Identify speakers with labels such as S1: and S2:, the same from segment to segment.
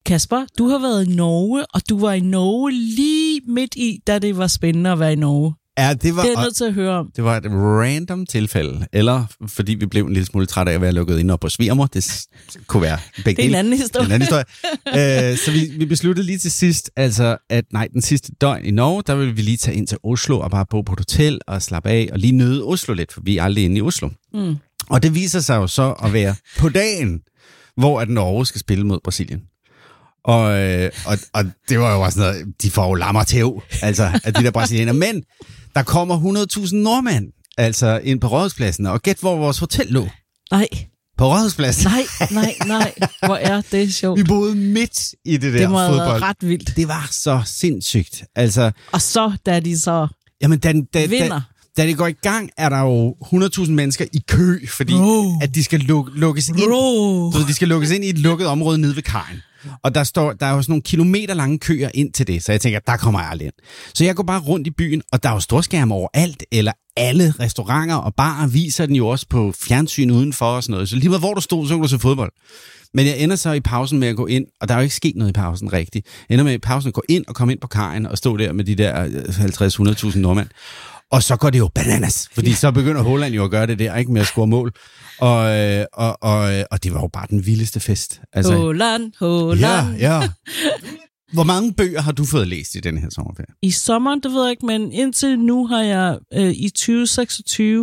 S1: Kasper, du har været i Norge, og du var i Norge lige midt i, da det var spændende at være i Norge.
S2: Ja, det er
S1: nødt til at høre om.
S2: Det var et random tilfælde, eller fordi vi blev en lille smule trætte af at være lukket inde op på svigermor. Det kunne være begge dele.
S1: Det er en anden
S2: historie. Så vi besluttede lige til sidst, altså at den sidste døgn i Norge, der ville vi lige tage ind til Oslo og bare bo på et hotel og slappe af og lige nyde Oslo lidt, for vi er aldrig inde i Oslo. Mm. Og det viser sig jo så at være på dagen, hvor at Norge skal spille mod Brasilien. Og det var jo også sådan noget, de får jo lammer tæv, altså af de der brasilianer. Men der kommer 100.000 nordmænd, altså ind på Rådhuspladsen, og gæt hvor vores hotel lå.
S1: Nej.
S2: På Rådhuspladsen.
S1: Nej. Hvor er det sjovt.
S2: Vi boede midt i det der
S1: fodbold. Det må
S2: fodbold.
S1: Ret vildt.
S2: Det var så sindssygt. Altså,
S1: og så, da de så vinder.
S2: Da det går i gang, er der jo 100.000 mennesker i kø, fordi at de skal lukkes ind. Så de skal lukkes ind i et lukket område nede ved kajen. Og der er jo sådan nogle kilometer lange køer ind til det, så jeg tænker, der kommer jeg aldrig ind. Så jeg går bare rundt i byen, og der er jo storskærme overalt, eller alle restauranter og barer viser den jo også på fjernsyn udenfor og sådan noget. Så lige meget hvor du stod, så kunne du se fodbold. Men jeg ender så i pausen med at gå ind, og der er jo ikke sket noget i pausen rigtigt. Jeg ender med i pausen at gå ind og komme ind på kajen og stå der med de der 50-100.000 nordmænd. Og så går det jo bananas, fordi så begynder Haaland jo at gøre det der, ikke med at score mål. Og det var jo bare den vildeste fest. Altså,
S1: Haaland.
S2: Ja. Hvor mange bøger har du fået læst i den her sommerferie?
S1: I sommeren, det ved jeg ikke, men indtil nu har jeg i 2026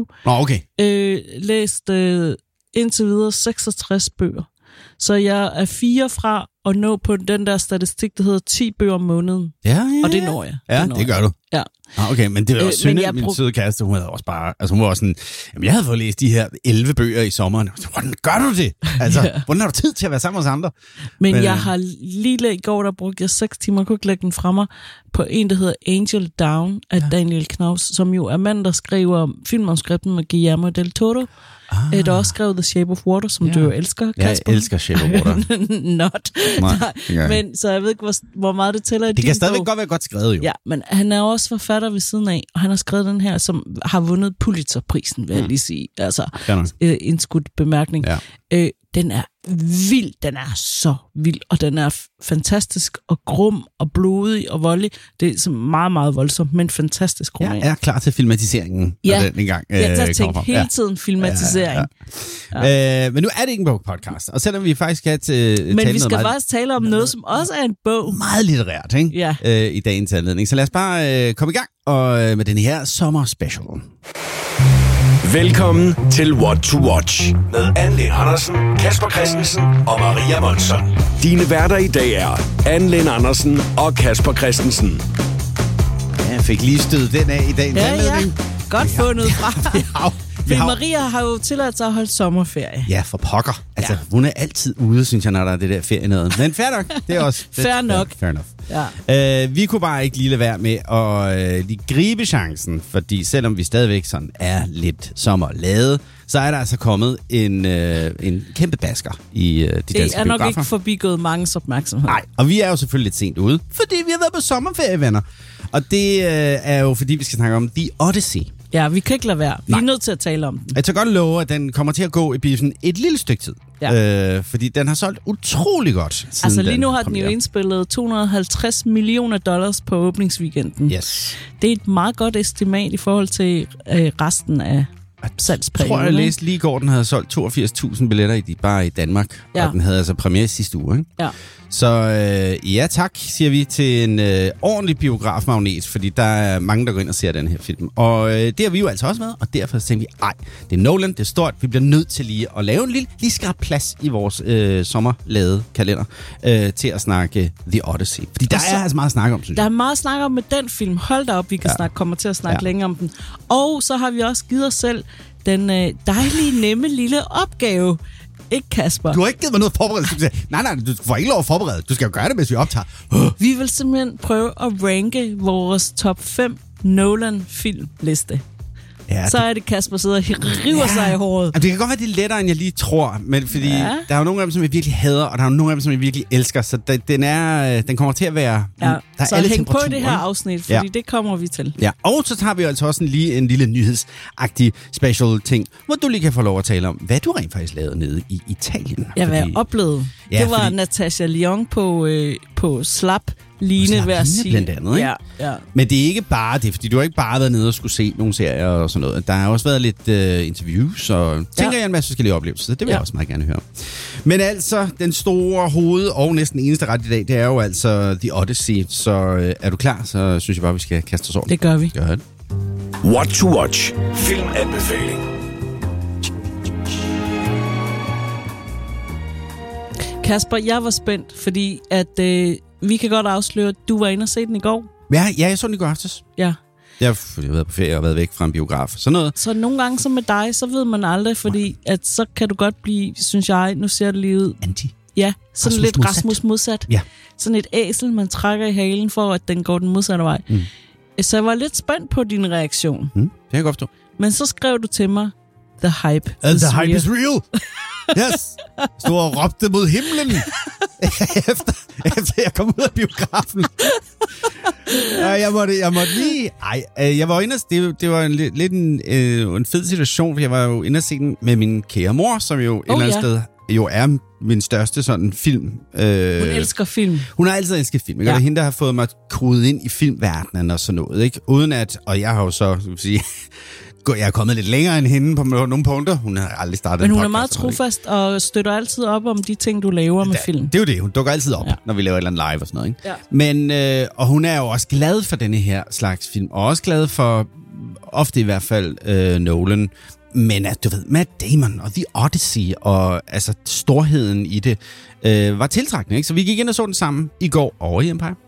S1: læst indtil videre 66 bøger. Så jeg er 4 fra at nå på den der statistik, der hedder 10 bøger om måneden.
S2: Ja.
S1: Og det når jeg.
S2: Ja, det gør du.
S1: Ja.
S2: Okay, men det var også synd, min søde kæreste, hun havde også bare, altså hun var også sådan, jamen jeg havde fået læst de her 11 bøger i sommeren. Hvordan gør du det? Altså, hvordan har du tid til at være sammen med os andre?
S1: Men jeg har lige i går, der brugte jeg 6 timer, kunne ikke lægge den fra mig, på en, der hedder Angel Down af Daniel Knaus, som jo er mand, der skriver filmmanuskripten med Guillermo del Toro. Der også skrevet The Shape of Water, som du jo elsker, Kasper.
S2: Jeg elsker Shape of Water.
S1: Not. Nej, men så jeg ved ikke, hvor meget det tæller i
S2: det kan stadigvæk godt være godt skrevet, jo.
S1: Ja, men han er også forfatter ved siden af, og han har skrevet den her, som har vundet Pulitzerprisen, vil jeg lige sige. Altså, en skudt bemærkning. Ja. Den er vild, den er så vild, og den er fantastisk og grum og blodig og voldelig. Det er så meget, meget voldsomt, men fantastisk roman.
S2: Jeg er klar til filmatiseringen, når den engang
S1: jeg tænker hele tiden filmatisering.
S2: Ja. Men nu er det ikke en podcast, og selvom vi faktisk skal tale
S1: men vi skal faktisk tale om noget, som også er en bog.
S2: Meget litterært, ikke? Ja. I dagens anledning. Så lad os bare komme i gang med den her sommerspecial.
S3: Velkommen til What to Watch med Anne-Lene Andersen, Kasper Christensen og Maria Monson. Dine værter i dag er Anne-Lene Andersen og Kasper Christensen.
S2: Ja, jeg fik lige stødet den af i dagens anledning.
S1: Godt fundet fra. Maria har jo tilladt sig at holde sommerferie.
S2: Ja, for pokker. Altså, hun er altid ude, synes jeg, når der er det der ferie noget. Men fair nok. Det er også
S1: fair nok.
S2: Fair enough. Ja. Vi kunne bare ikke lige lade være med at lige gribe chancen, fordi selvom vi stadigvæk sådan er lidt sommerlade, så er der altså kommet en kæmpe basker i de danske biografer.
S1: Det er nok ikke forbigået manges opmærksomhed.
S2: Nej, og vi er jo selvfølgelig lidt sent ude, fordi vi har været på sommerferie, venner. Og det er jo fordi, vi skal snakke om The Odyssey.
S1: Ja, vi kan ikke lade være. Vi er nødt til at tale om den.
S2: Jeg tager godt love, at den kommer til at gå i biffen et lille stykke tid. Ja. Fordi den har solgt utrolig godt.
S1: Altså lige nu har den jo indspillet $250 million på åbningsweekenden.
S2: Yes.
S1: Det er et meget godt estimat i forhold til resten af salgsperioden.
S2: Jeg tror, jeg læste lige i går, den havde solgt 82.000 billetter bare i Danmark. Ja. Og den havde altså premiere sidste uge, ikke? Ja. Så ja tak, siger vi til en ordentlig biografmagnet, fordi der er mange, der går ind og ser den her film. Og det har vi jo altså også med, og derfor tænkte vi, det er Nolan, det er stort, vi bliver nødt til lige at lave en lige skrab plads i vores sommerlade kalender til at snakke The Odyssey. Fordi der er altså meget at snakke om, synes jeg.
S1: Der er meget at snakke om med den film. Hold da op, vi kan kommer til at snakke længere om den. Og så har vi også givet os selv den dejlige, nemme lille opgave. Ikke, Kasper?
S2: Du har ikke givet mig noget forberedelse. Nej, du får ikke lov at forberede. Du skal jo gøre det, hvis vi optager.
S1: Vi vil simpelthen prøve at ranke vores top 5 Nolan-filmliste. så er det Kasper sidder og river sig i håret.
S2: Det kan godt være, det er lettere, end jeg lige tror, men fordi der er jo nogle af dem, som jeg virkelig hader, og der er jo nogle af dem, som jeg virkelig elsker, så den kommer til at være...
S1: Ja. Der så hæng på i det her afsnit, fordi det kommer vi til.
S2: Ja, og så tager vi altså også en lille nyhedsagtig special ting, hvor du lige kan få lov at tale om, hvad du rent faktisk lavede nede i Italien.
S1: Ja, hvad jeg oplevede. Ja, det var Natasha Lyon på Slap Line, vil jeg sige.
S2: Blandt andet, ikke?
S1: Ja.
S2: Men det er ikke bare det, fordi du har ikke bare været nede og skulle se nogle serier og sådan noget. Der har også været lidt interviews, og tænker jeg en masse forskellige oplevelser, så det vil jeg også meget gerne høre. Men altså, den store hoved og næsten eneste ret i dag, det er jo altså The Odyssey. Så er du klar, så synes jeg bare, vi skal kaste os over.
S1: Det gør vi.
S2: Gør det.
S3: What to watch. Filmanbefaling.
S1: Kasper, jeg var spændt, fordi at vi kan godt afsløre, at du var inde og se den i går.
S2: Ja, jeg så den i går aftes.
S1: Ja.
S2: Jeg har været på ferie og været væk fra en biograf. Sådan noget.
S1: Så nogle gange som med dig, så ved man aldrig, fordi at så kan du godt blive, synes jeg, nu ser det lige ud.
S2: Anti.
S1: Ja, sådan Rasmus lidt Rasmus modsat.
S2: Ja.
S1: Sådan et æsel, man trækker i halen for, at den går den modsatte vej. Så jeg var lidt spændt på din reaktion.
S2: Det kan jeg godt forstå.
S1: Men så skrev du til mig, the hype is
S2: real. Is real. Yes. Stod og råbte mod himlen, efter jeg kom ud af biografen. Jeg måtte lige... jeg var inde og... Det var lidt en fed situation, for jeg var jo inde og se den med min kære mor, som jo et eller andet sted jo er min største sådan film.
S1: Hun elsker film.
S2: Hun har altid elsket film. Det er hende, der har fået mig krudet ind i filmverdenen og sådan noget, ikke? Uden at... Og jeg har jo så, skal vi sige... Jeg er kommet lidt længere end hende på nogle punkter. Hun har aldrig startet en podcast.
S1: Men hun er meget trofast og støtter altid op om de ting, du laver med film.
S2: Det er jo det. Hun dukker altid op, når vi laver et eller andet live og sådan noget. Ikke? Ja. Men, og hun er jo også glad for denne her slags film. Og også glad for, ofte i hvert fald, Nolan. Men at du ved, Matt Damon og The Odyssey og altså storheden i det, var tiltrækkende. Ikke? Så vi gik ind og så den sammen i går over i Empire.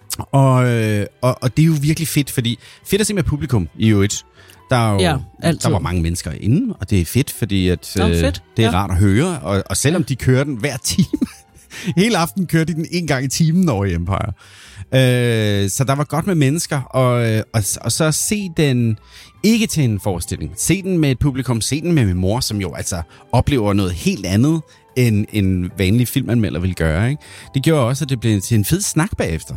S2: Og det er jo virkelig fedt, fordi fedt at se med publikum i øvrigt. Der var mange mennesker inde, og det er fedt, fordi at, det er rart at høre. Og selvom de kører den hver time, hele aften kører de den en gang i timen over i Empire. Så der var godt med mennesker, og så se den ikke til en forestilling. Se den med et publikum, se den med min mor, som jo altså oplever noget helt andet, end en vanlig filmanmelder ville gøre. Ikke? Det gjorde også, at det blev til en fed snak bagefter.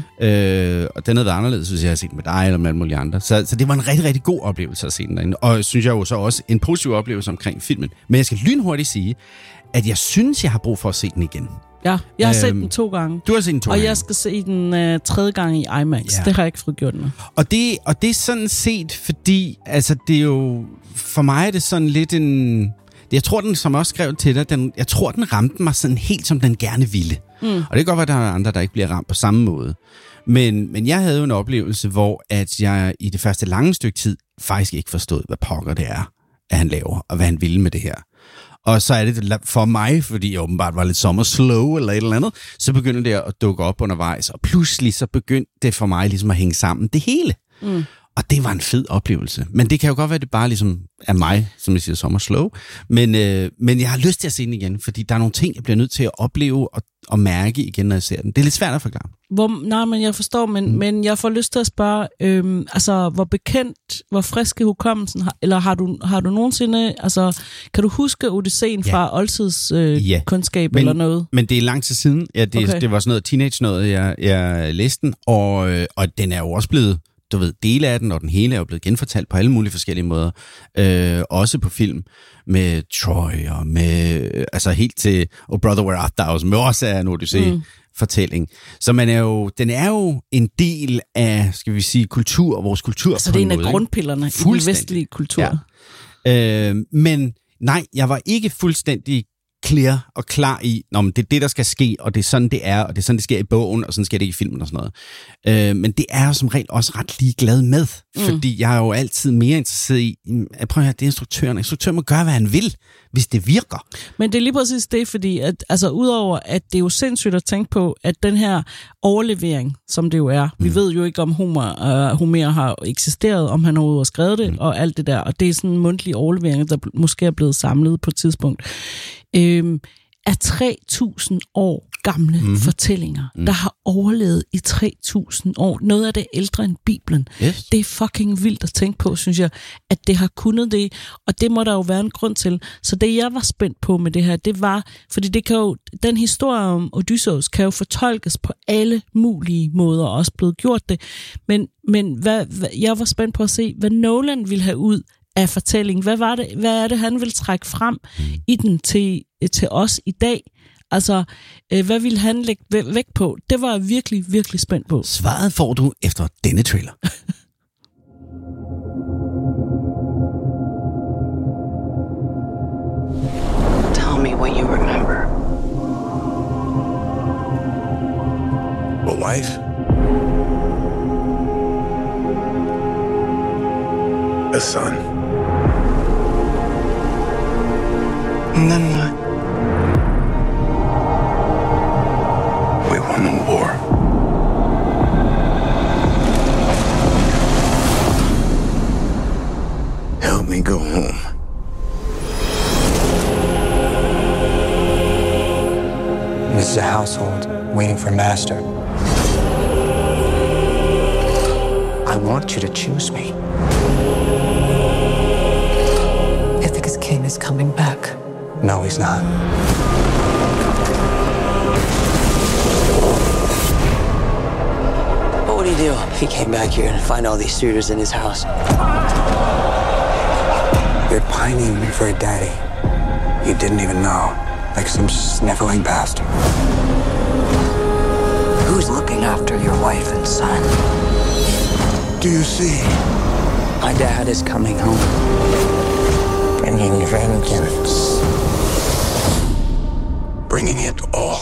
S2: Og den havde været anderledes, hvis jeg havde set med dig eller med alle mulige andre. Så det var en rigtig, rigtig god oplevelse at se den derinde. Og synes jeg jo så også en positiv oplevelse omkring filmen. Men jeg skal lynhurtigt sige, at jeg synes, jeg har brug for at se den igen.
S1: Ja, jeg har set den 2 gange.
S2: Du har set den 2 gange.
S1: Og jeg skal se den 3. gang i IMAX. Ja. Det har jeg ikke fået gjort nu.
S2: Og det er sådan set, fordi altså, det er jo... For mig er det sådan lidt en... Jeg tror, den, som også skrev til dig, jeg tror, den ramte mig sådan helt, som den gerne ville. Og det kan godt være, at der er andre, der ikke bliver ramt på samme måde. Men jeg havde jo en oplevelse, hvor at jeg i det første lange stykke tid faktisk ikke forstod, hvad pokker det er, at han laver, og hvad han ville med det her. Og så er det for mig, fordi jeg åbenbart var lidt sommer slow eller et eller andet, så begyndte det at dukke op undervejs, og pludselig så begyndte det for mig ligesom at hænge sammen, det hele. Og det var en fed oplevelse. Men det kan jo godt være, at det bare ligesom er mig, som jeg siger, sommer slow. Men jeg har lyst til at se den igen, fordi der er nogle ting, jeg bliver nødt til at opleve og mærke igen, når jeg ser den. Det er lidt svært at forklare.
S1: Nej, men jeg forstår, men jeg får lyst til at spørge, altså hvor frisk er hukommelsen, eller har du nogensinde, altså kan du huske Odysseen fra oldtidskundskab eller noget?
S2: Men det er lang tid siden. Ja, det var sådan noget teenage noget, jeg læste den, og den er jo også blevet, du ved, dele af den, og den hele er jo blevet genfortalt på alle mulige forskellige måder. Også på film med Troy, og med, altså helt til Oh Brother Where Art Thou, som også er en Odyssey-fortælling. Så den er jo en del af, skal vi sige, kultur, vores kultur.
S1: Altså det er en af grundpillerne i den vestlige kultur.
S2: Ja. Men nej, jeg var ikke fuldstændig clear og klar i, men det er det, der skal ske, og det er sådan, det er, og det er sådan, det sker i bogen, og sådan sker det ikke i filmen og sådan noget. Men det er jeg som regel også ret ligeglad med, fordi jeg er jo altid mere interesseret i, at prøv at høre, det er instruktøren. Instruktøren må gøre, hvad han vil, hvis det virker. Men det er lige præcis det, fordi at, altså, udover at det er jo sindssygt at tænke på, at den her overlevering, som det jo er, vi ved jo ikke, om Homer har eksisteret, om han overhovedet har skrevet det, og alt det der, og det er sådan en mundtlig overlevering, der måske er blevet samlet på et tidspunkt, er 3.000 år
S1: gamle fortællinger, der har overlevet i 3.000 år. Noget af det ældre end Bibelen.
S2: Yes.
S1: Det er fucking vildt at tænke på, synes jeg, at det har kunnet det, og det må der jo være en grund til. Så det, jeg var spændt på med det her, det var, fordi det kan jo, den historie om Odysseus kan jo fortolkes på alle mulige måder, og også blevet gjort det. Men jeg var spændt på at se, hvad Nolan ville have ud af fortællingen. Hvad er det, han vil trække frem i den til os i dag? Altså, hvad ville han lægge vægt på? Det var jeg virkelig, virkelig spændt på.
S2: Svaret får du efter denne trailer.
S4: Tell me what you remember.
S5: A wife. A son.
S4: And then what?
S5: We won the war. Help me go home.
S6: This is a household waiting for master. I want you to choose me.
S4: Ithaca's king is coming back.
S6: No, he's not.
S4: What would he do if he came back here and find all these suitors in his house?
S6: You're pining for a daddy you didn't even know, like some sniveling bastard.
S4: Who's looking after your wife and son?
S5: Do you see?
S4: My dad is coming home.
S6: Bringing vengeance.
S5: Bringing it all.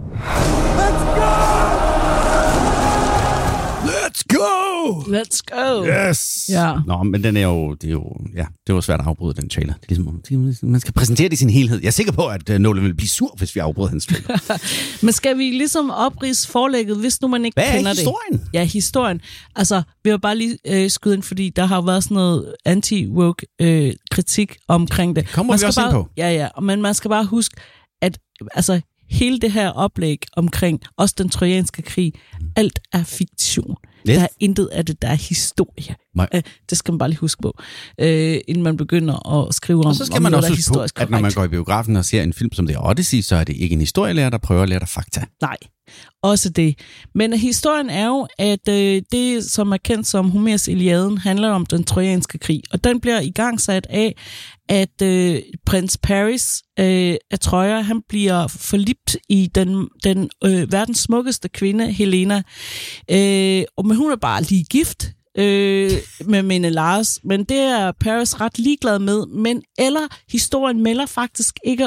S5: Let's go!
S1: Let's go!
S2: Yes!
S1: Ja.
S2: Nå, men den er jo, det var svært at afbryde den trailer. Det er ligesom, man skal præsentere det i sin helhed. Jeg er sikker på, at Nolan vil blive sur, hvis vi afbryder hans trailer.
S1: Men skal vi ligesom opridse forlægget, hvis nu man ikke kender det?
S2: Hvad er historien?
S1: Ja, historien. Altså, vi har bare lige skyde ind, fordi der har været sådan noget anti-woke kritik omkring det.
S2: Kommer vi også ind på?
S1: Ja, men man skal bare huske, at altså, hele det her oplæg omkring også den trojanske krig, alt er fiktion. Yes. Der er intet af det, der er historie. Det skal man bare lige huske på, inden man begynder at skrive om,
S2: og så skal man også huske på, at når man går i biografen og ser en film som The Odyssey, så er det ikke en historielærer, der prøver at lære dig fakta.
S1: Nej, også det. Men historien er jo, at det, som er kendt som Homers Iliaden, handler om den trojanske krig. Og den bliver igangsat af, at prins Paris af Troja, han bliver forlibt i den verdens smukkeste kvinde, Helena. Men hun er bare lige gift med Menelaos, men det er Paris ret ligeglad med, eller historien melder faktisk ikke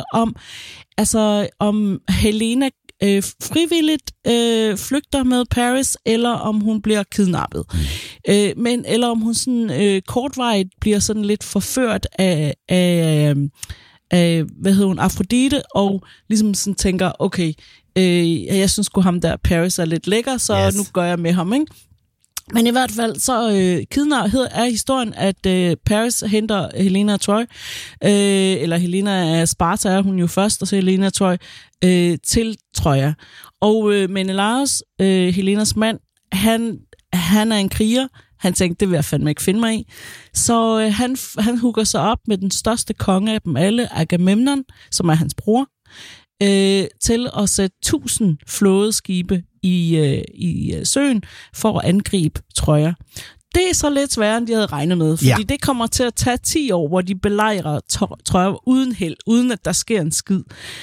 S1: om Helena frivilligt flygter med Paris, eller om hun bliver kidnappet. Eller om hun sådan kortvarigt bliver sådan lidt forført af Afrodite, og ligesom sådan tænker, okay, jeg synes sgu ham der Paris er lidt lækker, så nu går jeg med ham, ikke? Men i hvert fald så er historien, at Paris henter Helena af Troy, eller Helena af Sparta er hun jo først, og så Helena af Troy til Troja. Og Menelaos, Helenas mand, han er en kriger. Han tænkte, det vil jeg fandme ikke finde mig i. Så han hugger sig op med den største konge af dem alle, Agamemnon, som er hans bror, til at sætte 1000 flådeskibe i søen for at angribe Troja. Det er så lidt sværere, end de havde regnet med, fordi det kommer til at tage 10 år, hvor de belejrer Troja uden held, uden at der sker en skid.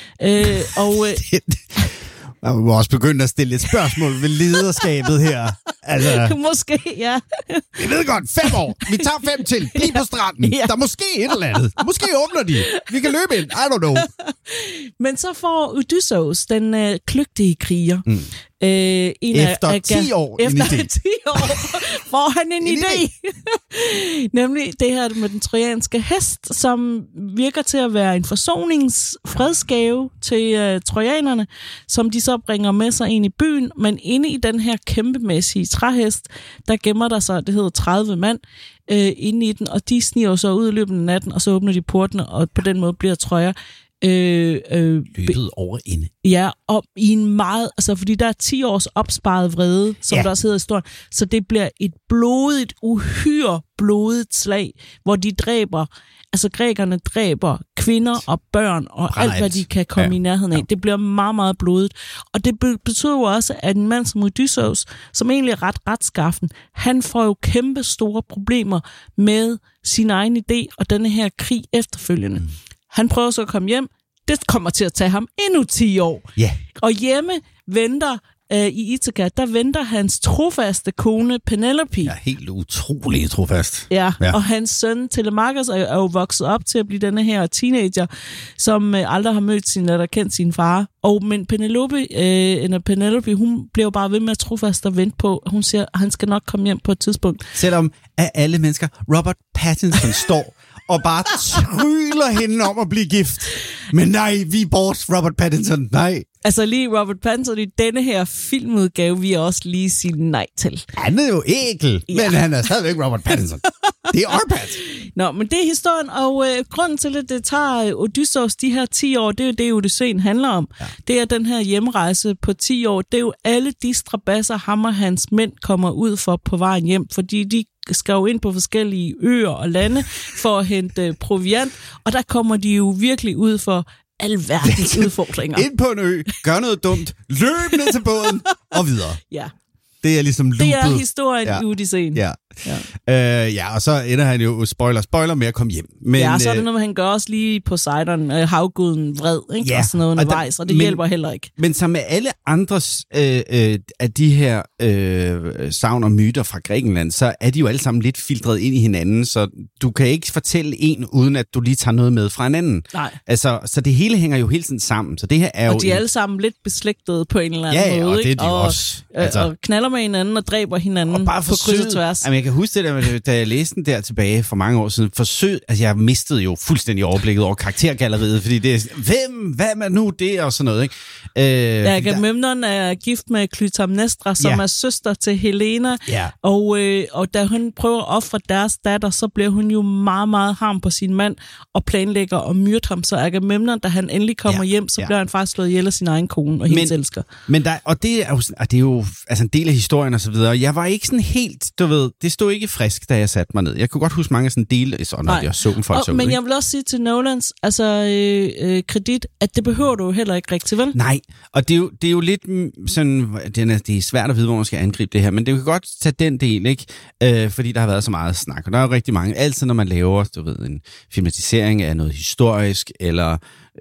S2: Jeg må også begynde at stille et spørgsmål ved lederskabet her. Altså,
S1: måske, ja.
S2: Vi ved godt, 5 år. Vi tager 5 til. Bliv på stranden. Der er måske et eller andet. Måske åbner de. Vi kan løbe ind. I don't know.
S1: Men så får Odysseus, den kløgtige kriger,
S2: efter 10 år
S1: får han en idé. Nemlig det her med den trojanske hest, som virker til at være en forsoningsfredsgave til trojanerne, som de så bringer med sig ind i byen. Men inde i den her kæmpemæssige træhest, der gemmer der sig, det hedder 30 mand, inde i den, og de sniger så ud i løbet af natten, og så åbner de portene, og på den måde bliver Troja
S2: løbet over ende.
S1: Ja, og i en meget, altså fordi der er 10 års opsparet vrede, som der også hedder i historien, så det bliver et blodigt, uhyre blodigt slag, hvor de dræber, altså grækerne dræber kvinder og børn og alt, hvad de kan komme i nærheden af. Ja. Det bliver meget, meget blodigt. Og det betyder jo også, at en mand som Odysseus, som egentlig er ret retskaffen, han får jo kæmpe store problemer med sin egen idé og denne her krig efterfølgende. Han prøver så at komme hjem. Det kommer til at tage ham endnu 10 år.
S2: Yeah.
S1: Og hjemme venter i Ithaka, der venter hans trofaste kone Penelope.
S2: Ja, helt utrolig trofast.
S1: Ja, og hans søn Telemachus er jo vokset op til at blive denne her teenager, som aldrig har mødt sin eller kendt sin far. Men Penelope, hun bliver jo bare ved med at trofast og vente på. Hun siger, at han skal nok komme hjem på et tidspunkt.
S2: Selvom af alle mennesker, Robert Pattinson står og bare tryller hende om at blive gift. Men nej, vi er bort, Robert Pattinson, nej.
S1: Altså lige Robert Pattinson i denne her filmudgave, vi også lige sige nej til.
S2: Han er jo ækel, men han er stadigvæk Robert Pattinson. Det er Arpat.
S1: Nå, men det er historien, og grunden til, at det tager Odysseus de her 10 år, det er jo det, Odysseen handler om. Ja. Det er den her hjemrejse på 10 år. Det er jo alle de strabasser, ham og hans mænd kommer ud for på vejen hjem, fordi de skal jo ind på forskellige øer og lande for at hente proviant, og der kommer de jo virkelig ud for alverdens udfordringer.
S2: Ind på en ø, gør noget dumt, løb ned til båden og videre.
S1: Ja.
S2: Det er ligesom loopet.
S1: Det er historien i Odysseen.
S2: Ja. Og så ender han jo, spoiler med at komme hjem. Men,
S1: så er det noget, han gør også lige på Poseidon, havguden vred, ikke? Og sådan noget undervejs, og det hjælper heller ikke.
S2: Men som med alle andres af de her sagn og myter fra Grækenland, så er de jo alle sammen lidt filtreret ind i hinanden, så du kan ikke fortælle en, uden at du lige tager noget med fra en anden.
S1: Nej.
S2: Altså, så det hele hænger jo hele tiden sammen. Så det her er
S1: og de er alle sammen lidt beslægtede på en eller anden måde.
S2: Ja, og det er de også.
S1: Og knaller med hinanden og dræber hinanden og bare på kryds og tværs.
S2: Jamen, jeg kan huske det der, da jeg læste den der tilbage for mange år siden. Jeg mistede jo fuldstændig overblikket over karaktergalleriet, fordi det er, hvad er nu det, og sådan noget, ikke?
S1: Agamemnon er gift med Klytamnestra, som er søster til Helena, og da hun prøver at ofre deres datter, så bliver hun jo meget, meget harm på sin mand, og planlægger at myrde ham, så Agamemnon, da han endelig kommer hjem, så bliver han faktisk slået ihjel af sin egen kone, og hendes elsker.
S2: Det er jo altså en del af historien og så videre. Jeg var ikke sådan helt, du ved, det stod ikke frisk, da jeg satte mig ned. Jeg kunne godt huske mange sådan dele, når jeg så dem folk så ud.
S1: Men jeg vil også sige til Nolans, kredit, at det behøver du jo heller ikke rigtig, vel?
S2: Nej, og det er jo lidt sådan, det er svært at vide, hvor man skal angribe det her, men det kan godt tage den del, ikke? Fordi der har været så meget snak, og der er jo rigtig mange. Altid når man laver, du ved, en filmatisering af noget historisk, eller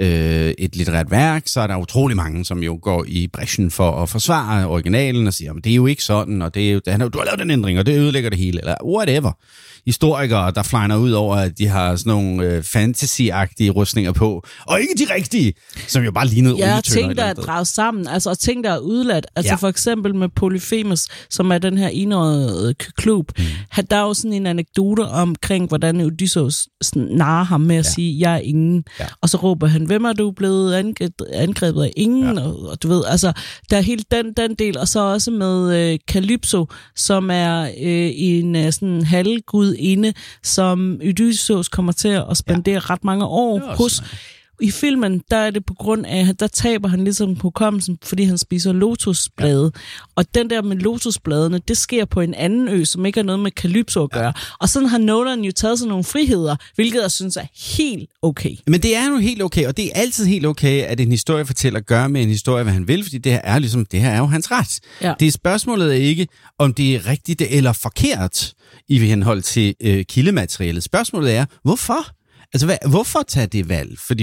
S2: et litterært værk, så er der utrolig mange, som jo går i brechen for at forsvare originalen og siger, men det er jo ikke sådan, og det er jo, du har lavet den ændring, og det ødelægger det hele, eller whatever. Historikere, der flyner ud over, at de har sådan nogle fantasy-agtige rustninger på, og ikke de rigtige, som jo bare lignede olietønder.
S1: Ja, ting, der er draget sammen, altså, og ting, der er udladt. Altså for eksempel med Polyphemus, som er den her enårede kyklop. Der er jo sådan en anekdote omkring, hvordan Odysseus narrer ham med at sige, jeg er ingen. Ja. Og så råber han, hvem er du blevet angrebet af ingen? Ja. Og du ved, altså, der er hele den del, og så også med Calypso, som er en sådan halvgud inde, som Odysseus kommer til at spendere ret mange år hos. I filmen, der er det på grund af, at der taber han ligesom hukommelsen, fordi han spiser lotusblade. Ja. Og den der med lotusbladene, det sker på en anden ø, som ikke har noget med Calypso at gøre. Ja. Og sådan har Nolan jo taget sig nogle friheder, hvilket jeg synes er helt okay.
S2: Men det er jo helt okay, og det er altid helt okay, at en historiefortæller gør med en historie, hvad han vil, fordi det her er jo hans ret. Ja. Det spørgsmålet er ikke, om det er rigtigt eller forkert i henhold til kildematerialet. Spørgsmålet er, hvorfor? Altså, hvorfor tage det valg? Fordi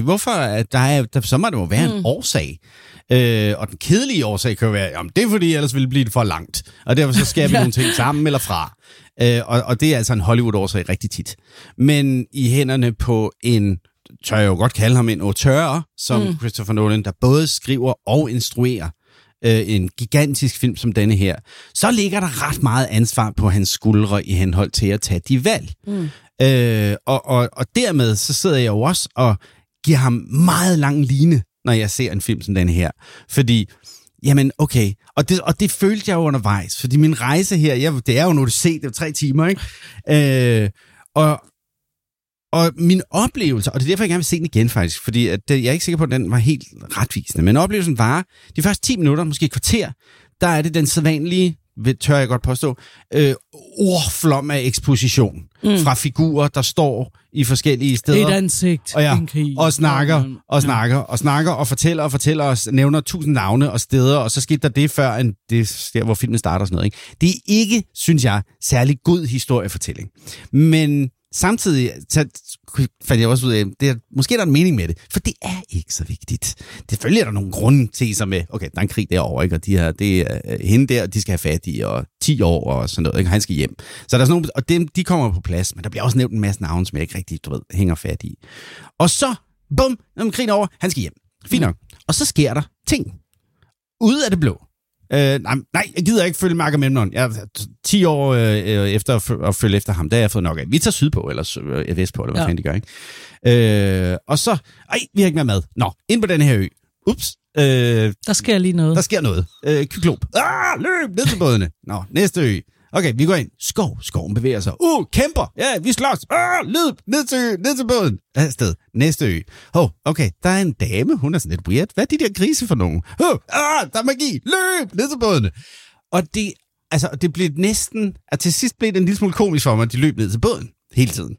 S2: så må det jo være en årsag. Og den kedelige årsag kan jo være, jamen det er fordi, ellers ville det blive for langt. Og derfor så skærer vi nogle ting sammen eller fra. Og det er altså en Hollywood-årsag rigtig tit. Men i hænderne på en, tør jeg jo godt kalde ham en auteur, som Christopher Nolan, der både skriver og instruerer en gigantisk film som denne her, så ligger der ret meget ansvar på hans skuldre i henhold til at tage de valg. Og dermed så sidder jeg jo også og giver ham meget lang line, når jeg ser en film som denne her. Fordi, jamen okay, og det følte jeg jo undervejs, fordi min rejse her, det er jo nu, det er jo 3 timer, ikke? Og Og min oplevelse, og det er derfor, jeg gerne vil se den igen faktisk, fordi at jeg er ikke sikker på, at den var helt retvisende, men oplevelsen var, de første 10 minutter, måske et kvarter, der er det den sædvanlige, tør jeg godt påstå, ordflom af eksposition fra figurer, der står i forskellige steder.
S1: Et ansigt,
S2: en krig. Og snakker og fortæller og nævner 1000 navne og steder, og så skete der det før, end det der, hvor filmen starter og sådan noget. Ikke? Det er ikke, synes jeg, særlig god historiefortælling. Men samtidig fandt jeg også ud af, måske er der en mening med det, for det er ikke så vigtigt. Selvfølgelig er der nogle grunde til sig med, okay, der er en krig derovre, ikke? Og det er hende der, de skal have fat i, og 10 år og sådan noget, ikke? Han skal hjem. Så der er sådan nogle, og de kommer på plads, men der bliver også nævnt en masse navne, som jeg ikke rigtig, hænger fat i. Og så, bum, krigen over, han skal hjem. Fint nok. Og så sker der ting. Ude af det blå. Nej, jeg gider ikke følge Mark og Memnon. Jeg er 10 år efter at følge efter ham, der har jeg fået nok af. Vi tager sydpå, eller vestpå, eller hvad fanden de gør, ikke? Og så, vi har ikke mere mad. Nå, ind på den her ø. Ups.
S1: Der sker lige noget.
S2: Der sker noget. Kyklop. Løb ned til bådene. Nå, næste ø. Okay, vi går ind. Skoven bevæger sig. Kæmper. Ja, vi slås. Løb ned til båden. Afsted. Næste ø. Okay, der er en dame. Hun er sådan lidt weird. Hvad er de der grise for nogen? Der er magi. Løb ned til bådene. Og det blev næsten, at til sidst blev det en lille smule komisk for mig, at de løb ned til båden hele tiden.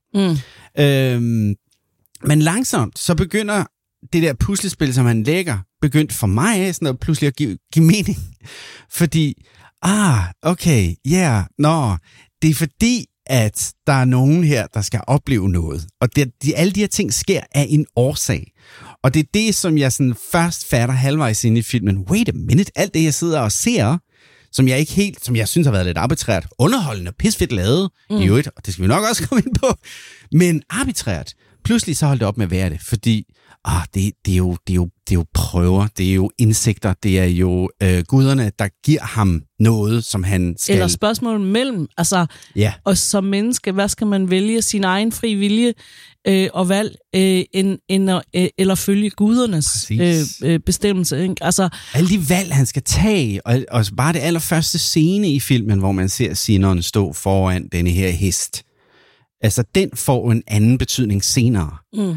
S2: Men langsomt, så begynder det der puslespil, som han lægger, begyndt for mig af sådan noget pludselig at give mening. Fordi okay, det er fordi, at der er nogen her, der skal opleve noget. Og alle de her ting sker af en årsag. Og det er det, som jeg sådan først fatter halvvejs inde i filmen. Wait a minute, alt det, jeg sidder og ser, som jeg synes har været lidt arbitrært, underholdende og pisfedt lavet, i øvrigt, og det skal vi nok også komme ind på, men arbitrært. Pludselig så holdt det op med at være det, fordi det er jo prøver, det er jo indsigter, det er jo guderne, der giver ham noget, som han skal...
S1: Eller spørgsmål mellem, og som menneske, hvad skal man vælge? Sin egen fri vilje og valg, eller følge gudernes bestemmelse, ikke? Altså,
S2: alle de valg, han skal tage, og bare det allerførste scene i filmen, hvor man ser Sinon stå foran denne her hest, altså den får en anden betydning senere.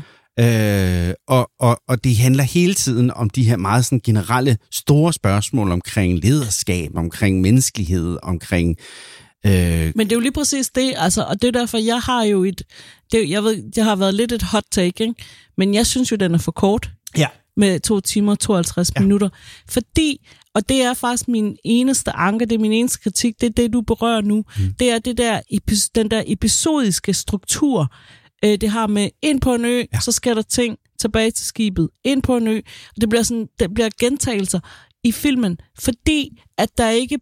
S2: Og det handler hele tiden om de her meget sådan generelle store spørgsmål omkring lederskab, omkring menneskelighed, omkring...
S1: Men det er jo lige præcis det, altså, og det er derfor, jeg har jo jeg har været lidt et hot take, ikke? Men jeg synes jo, den er for kort.
S2: Ja.
S1: Med 2 timer og 52 minutter. Fordi, og det er faktisk min eneste anke, det er min eneste kritik, det er det, du berører nu. Det er den der episodiske struktur, det har med ind på en ø, så sker der ting, tilbage til skibet, ind på en ø, og det bliver gentagelser i filmen, fordi at der ikke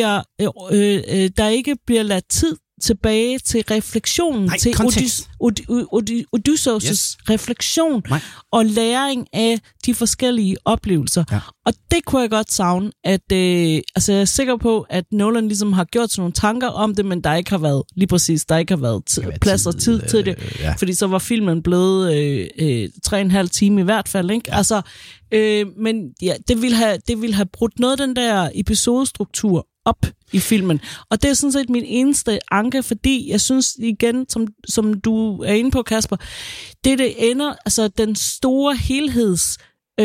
S1: bliver ladt tid tilbage til refleksionen, til Odysseus' refleksion og læring af de forskellige oplevelser. Ja. Og det kunne jeg godt savne, at jeg er sikker på, at Nolan ligesom har gjort sådan nogle tanker om det, men der ikke har været plads og tid til det, fordi så var filmen blevet 3,5 timer i hvert fald, ikke? Altså, men ja, det ville have brudt noget af den der episodestruktur op i filmen. Og det er sådan set min eneste anke, fordi jeg synes igen, som du er inde på, Kasper, det ender, altså den store helheds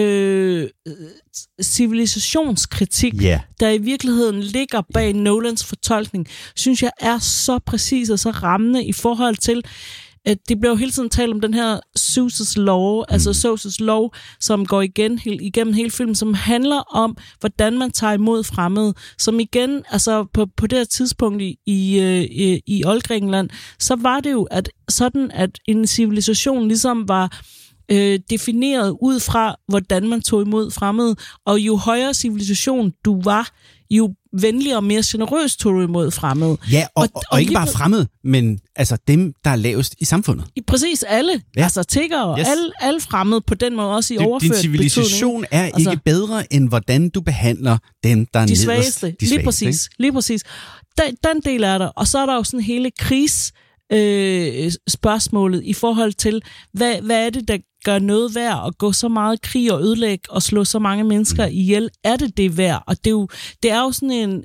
S1: civilisationskritik, der i virkeligheden ligger bag Nolans fortolkning, synes jeg er så præcis og så rammende i forhold til, at det bliver jo hele tiden talt om den her Seuss' Law, altså Seuss' Law, som går igennem hele filmen, som handler om, hvordan man tager imod fremmede, som igen, altså på det her tidspunkt i Oldgrækenland, så var det jo at en civilisation ligesom var defineret ud fra, hvordan man tog imod fremmede, og jo højere civilisation du var, jo venligere og mere generøs tog du imod fremmede.
S2: Ja, og ikke bare fremmede, men altså dem, der er lavest i samfundet.
S1: Præcis alle. Ja. Altså tiggere og alle fremmede på den måde også i overført betydning. Din
S2: civilisation er ikke bedre, end hvordan du behandler dem, der er nederst.
S1: De svageste. Lige præcis. Den del er der. Og så er der jo sådan hele spørgsmålet i forhold til, hvad er det, der gøre noget værd at gå så meget krig og ødelægge og slå så mange mennesker ihjel? Er det værd? Og det er jo sådan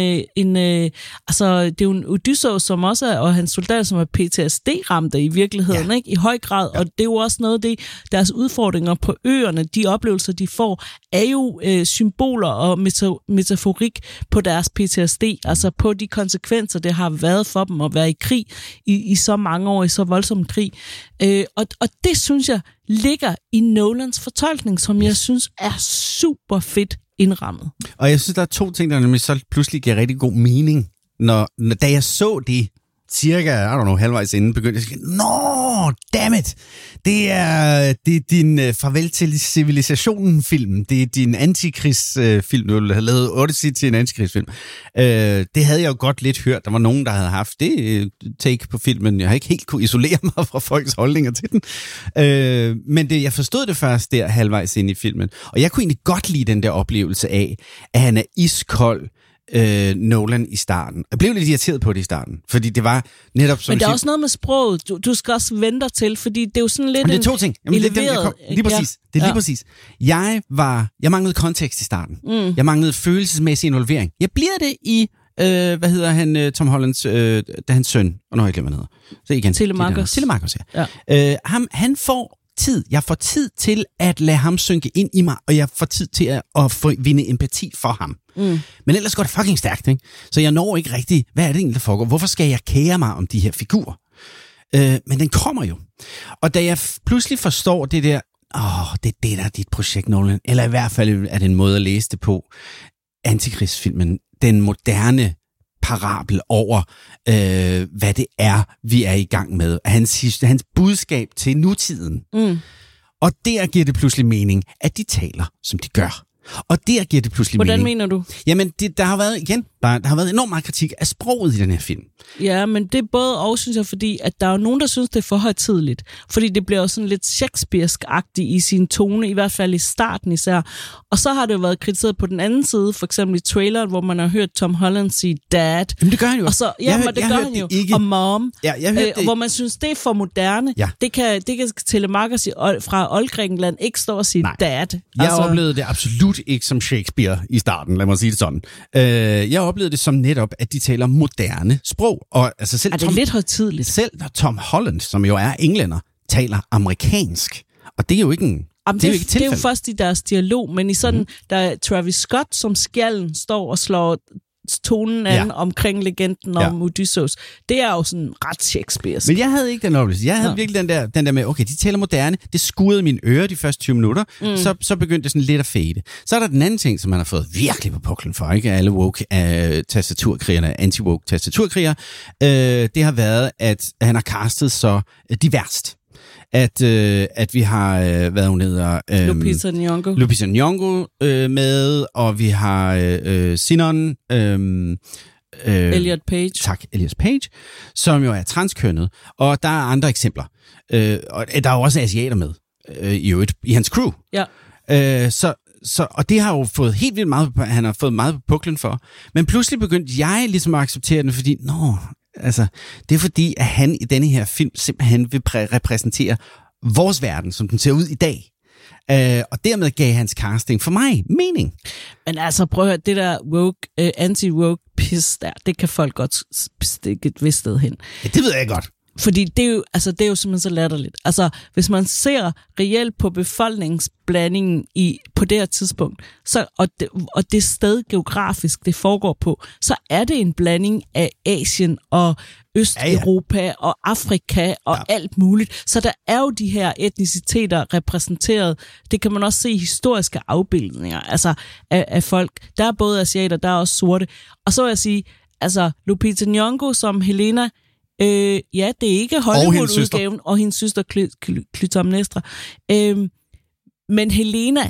S1: altså det er jo en Odysseus, som også er, og hans soldater, som er PTSD-ramte i virkeligheden, ikke? I høj grad. Og det er jo også noget af det, deres udfordringer på øerne, de oplevelser, de får, er jo symboler og metaforik på deres PTSD, altså på de konsekvenser, det har været for dem at være i krig i så mange år, i så voldsom krig. Og det synes jeg ligger i Nolans fortolkning, som jeg synes er super fedt indrammet.
S2: Og jeg synes, der er 2 ting, der nemlig så pludselig giver rigtig god mening. Da jeg så det, cirka, halvvejs inden, begyndte jeg at sige, dammit! Det er din farvel til civilisationen-film. Det er din antikrigsfilm. Du har lavet Odyssey til en antikrigsfilm. Det havde jeg jo godt lidt hørt. Der var nogen, der havde haft det take på filmen. Jeg har ikke helt kunne isolere mig fra folks holdninger til den. Men jeg forstod det først der halvvejs ind i filmen. Og jeg kunne egentlig godt lide den der oplevelse af, at han er iskold, Nolan i starten. Jeg blev lidt irriteret på det i starten, fordi det var netop som...
S1: Men der er også noget med sproget. Du skal også vente dig til, fordi det er jo sådan lidt...
S2: Men det er 2 ting. Jamen, lige præcis. Ja. Det er lige præcis. Jeg manglede kontekst i starten. Jeg manglede følelsesmæssig involvering. Jeg bliver det i... hvad hedder han? Tom Hollands... da hans søn... Og nu har jeg glemt, hvad han hedder. Så igen. Telemachus, ja. Han får tid. Jeg får tid til at lade ham synke ind i mig, og jeg får tid til at få vinde empati for ham. Men ellers går det fucking stærkt, ikke? Så jeg når ikke rigtig, hvad er det egentlig, der foregår? Hvorfor skal jeg kære mig om de her figurer? Men den kommer jo. Og da jeg pludselig forstår det der, det er det, der er dit projekt, Nolan. Eller i hvert fald er det en måde at læse det på. Antikrigsfilmen, den moderne parabel over, hvad det er, vi er i gang med. Hans budskab til nutiden. Og der giver det pludselig mening, at de taler, som de gør. Og der giver det pludselig
S1: Hvordan
S2: mening.
S1: mener du?
S2: Jamen, der har været enormt meget kritik af sproget i den her film.
S1: Ja, men det er både og, synes jeg, fordi at der er jo nogen, der synes, det er for højtideligt. Fordi det bliver jo sådan lidt Shakespearesk-agtigt i sin tone, i hvert fald i starten især. Og så har det jo været kritiseret på den anden side, for eksempel i traileren, hvor man har hørt Tom Holland sige dad.
S2: Jamen, det gør han jo.
S1: Og så, det gør han jo. Ikke. Og mom. Ja, hvor man synes, det er for moderne. Ja. Det kan Telemachus fra Oldgrækenland ikke stå og sige dad.
S2: Jeg oplevede det absolut ikke som Shakespeare i starten, lad mig sige det sådan. Jeg oplevede det som netop, at de taler moderne sprog. Og altså selv
S1: det er lidt højtideligt.
S2: Selv Tom Holland, som jo er englænder, taler amerikansk. Og det er jo ikke en...
S1: Det er jo først i deres dialog, men i sådan, der er Travis Scott, som skjalden står og slår tonen an omkring legenden om Odysseus. Det er jo sådan ret Shakespeare.
S2: Men jeg havde ikke den oplevelse. Jeg havde virkelig den der med, okay, de taler moderne. Det skurede mine ører de første 20 minutter. Så begyndte det sådan lidt at fade. Så er der den anden ting, som man har fået virkelig på puklen for, ikke? Alle woke tastaturkrigerne, anti-woke tastaturkrigere. Det har været, at han har castet så diverst. At vi har været hun hedder Lupita Nyong'o med, og vi har Sinon
S1: Elliot Page.
S2: Tak, Elliot Page, som jo er transkønnet, og der er andre eksempler. Og der er jo også asiater med i hans crew. Ja. Og det har jo fået helt vildt meget, han har fået meget på puklen for. Men pludselig begyndte jeg ligesom at acceptere den, fordi det er fordi, at han i denne her film simpelthen vil repræsentere vores verden, som den ser ud i dag. Og dermed gav hans casting for mig mening.
S1: Men altså, prøv at høre, det der woke, anti-woke pis der, det kan folk godt stikke et vist sted hen.
S2: Ja, det ved jeg godt.
S1: Fordi det er jo simpelthen så latterligt. Altså, hvis man ser reelt på befolkningsblandingen på det her tidspunkt, og det sted geografisk, det foregår på, så er det en blanding af Asien og Østeuropa og Afrika og alt muligt. Så der er jo de her etniciteter repræsenteret. Det kan man også se i historiske afbildninger af folk. Der er både asiater, der er også sorte. Og så vil jeg sige, Lupita Nyong'o som Helena, det er ikke Hollywood-udgaven, og hendes søster Clytemnestra. Men Helena,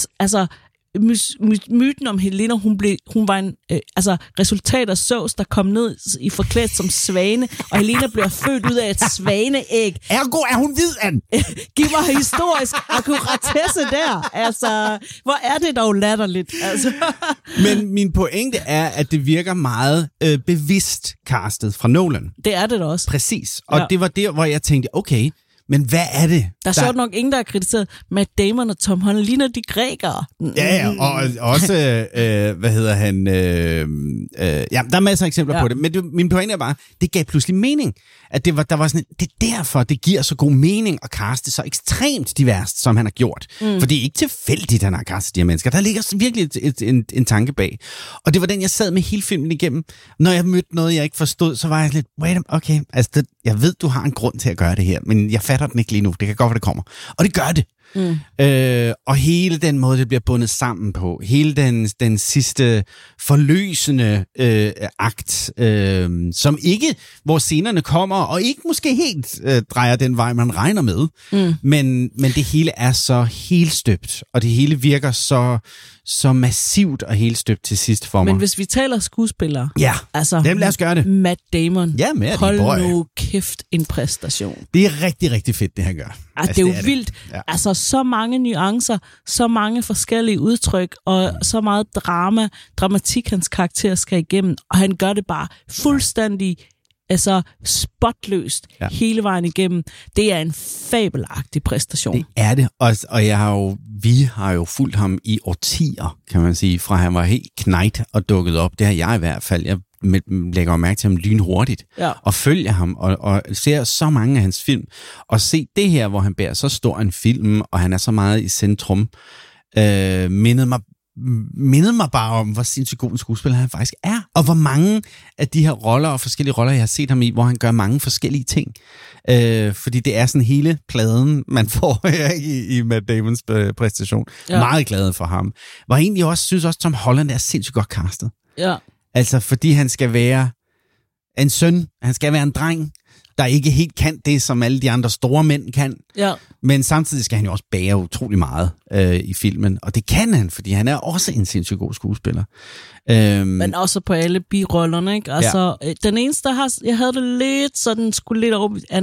S1: myten om Helena, hun var en resultat af Zeus, der kom ned i forklædt som svane, og Helena bliver født ud af et svaneæg.
S2: Ergo er hun hvid, Ann.
S1: Giv mig historisk akkuratesse der. Hvor er det dog latterligt.
S2: Men min pointe er, at det virker meget bevidst castet fra Nolan.
S1: Det er det da også.
S2: Præcis. Og det var der, hvor jeg tænkte, okay, Men hvad er det?
S1: Der er sjovt nok ingen, der har kritiseret Matt Damon og Tom Holland, ligner de grækere.
S2: Ja, og også, hvad hedder han? Ja, der er masser af eksempler på det, men min pointe er bare, det gav pludselig mening. At der var sådan, det er derfor, det giver så god mening at kaste så ekstremt diverst, som han har gjort. For det er ikke tilfældigt, han har kastet de her mennesker. Der ligger virkelig en tanke bag. Og det var den, jeg sad med hele filmen igennem. Når jeg mødte noget, jeg ikke forstod, så var jeg lidt, okay, altså jeg ved, du har en grund til at gøre det her, men jeg fatter den ikke lige nu. Det kan godt være, det kommer. Og det gør det. Og hele den måde, det bliver bundet sammen på, hele den sidste forløsende akt, som ikke, hvor scenerne kommer, og ikke måske helt drejer den vej, man regner med, men det hele er så helstøbt, og det hele virker så massivt og helstøbt til sidst for mig.
S1: Men hvis vi taler skuespillere, altså
S2: lad os gøre det.
S1: Matt Damon, hold nu kæft en præstation.
S2: Det er rigtig, rigtig fedt, det han gør.
S1: Altså, det er jo vildt. Ja. Altså, så mange nuancer, så mange forskellige udtryk, og så meget dramatik, hans karakter skal igennem, og han gør det bare fuldstændig spotløst hele vejen igennem. Det er en fabelagtig præstation. Det
S2: er det, og vi har jo fulgt ham i årtier, kan man sige, fra han var helt knejt og dukket op. Det har jeg i hvert fald. Jeg lægger mærke til ham lynhurtigt, og følger ham, og ser så mange af hans film, og se det her, hvor han bærer så stor en film, og han er så meget i centrum, mindede mig bare om, hvor sindssygt god en skuespiller han faktisk er, og hvor mange af de her roller og forskellige roller, jeg har set ham i, hvor han gør mange forskellige ting. Fordi det er sådan hele pladen, man får i Matt Damons præstation. Meget glad for ham. Hvor jeg egentlig også synes, Tom Holland er sindssygt godt castet.
S1: Ja.
S2: Altså, fordi han skal være en søn, han skal være en dreng, der ikke helt kan det, som alle de andre store mænd kan. Ja. Men samtidig skal han jo også bære utrolig meget i filmen. Og det kan han, fordi han er også en sindssygt god skuespiller.
S1: Men også på alle birollerne, ikke? Altså, den eneste, jeg havde det lidt, så den skulle lidt over... Ja.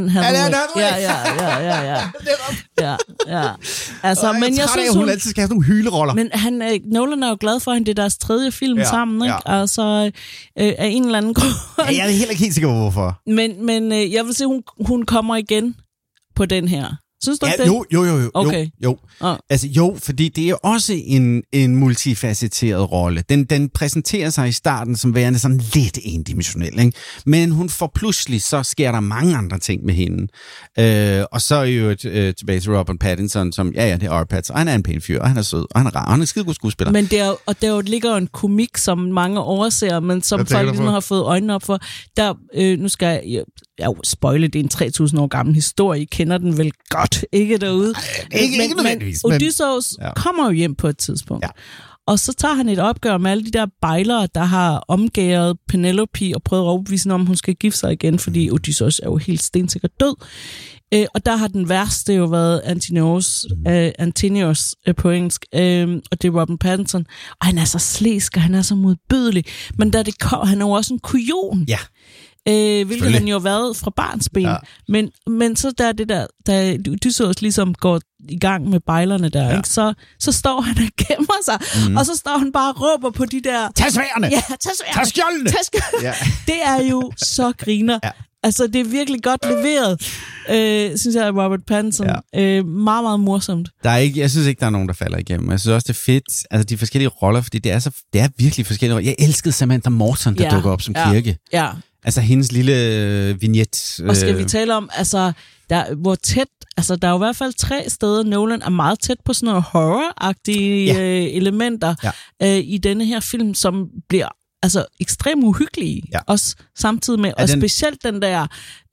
S1: Altså, men jeg synes,
S2: hun altid skal have sådan nogle hyleroller.
S1: Men Nolan er jo glad for, at det er deres tredje film sammen, ikke? Altså, af en eller anden grund.
S2: Jeg er heller ikke helt sikker på, hvorfor.
S1: Men jeg vil sige, hun kommer igen på den her. Synes du ikke det?
S2: Jo.
S1: Okay.
S2: Jo. Altså fordi det er også en multifacetteret rolle. Den præsenterer sig i starten som værende sådan lidt endimensionel, ikke? Men hun får pludselig, så sker der mange andre ting med hende. Og så er jo tilbage til Robert Pattinson, som, det er Arpats, og han er en pæn fyr, og han er sød, og han er rar, og han er skidegod skuespiller.
S1: Men der ligger jo en komik, som mange overser, men som folk ligesom har fået øjnene op for. Der, nu skal jeg spoile, det er en 3.000 år gammel historie, I kender den vel godt, ikke derude?
S2: Ikke nødvendigvis.
S1: Men Odysseus kommer jo hjem på et tidspunkt. Ja. Og så tager han et opgør med alle de der bejlere, der har omgæret Penelope og prøvet at overbevise hende om, hun skal gifte sig igen, fordi Odysseus er jo helt stensikkert død. Og der har den værste jo været Antinius på engelsk, og det er Robert Pattinson. Og han er så slæsk, og han er så modbydelig. Men da det kom, han er jo også en kujon. Ja. Hvilket han jo har været fra barnsben. Ja. Men så der det der, da Odysseus ligesom går i gang med bejlerne der, ikke? Så står han og gemmer sig, og så står han bare og råber på de der...
S2: Tag sværene!
S1: Ja, tag sværene!
S2: Tag skjoldene!
S1: Ja. Det er jo så griner. Ja. Altså, det er virkelig godt leveret, synes jeg, Robert Pattinson. Ja. Meget, meget morsomt.
S2: Jeg synes ikke, der er nogen, der falder igennem. Jeg synes også, det er fedt, altså de forskellige roller, fordi det er virkelig forskellige roller. Jeg elskede Samantha Morton, der dukker op som kirke. Ja. Altså hendes lille vignet.
S1: Og skal vi tale om, altså, hvor tæt, altså der er jo i hvert fald 3 steder, Nolan er meget tæt på sådan nogle horror-agtige elementer i denne her film, som bliver altså ekstremt uhyggelige, også samtidig med, og specielt den der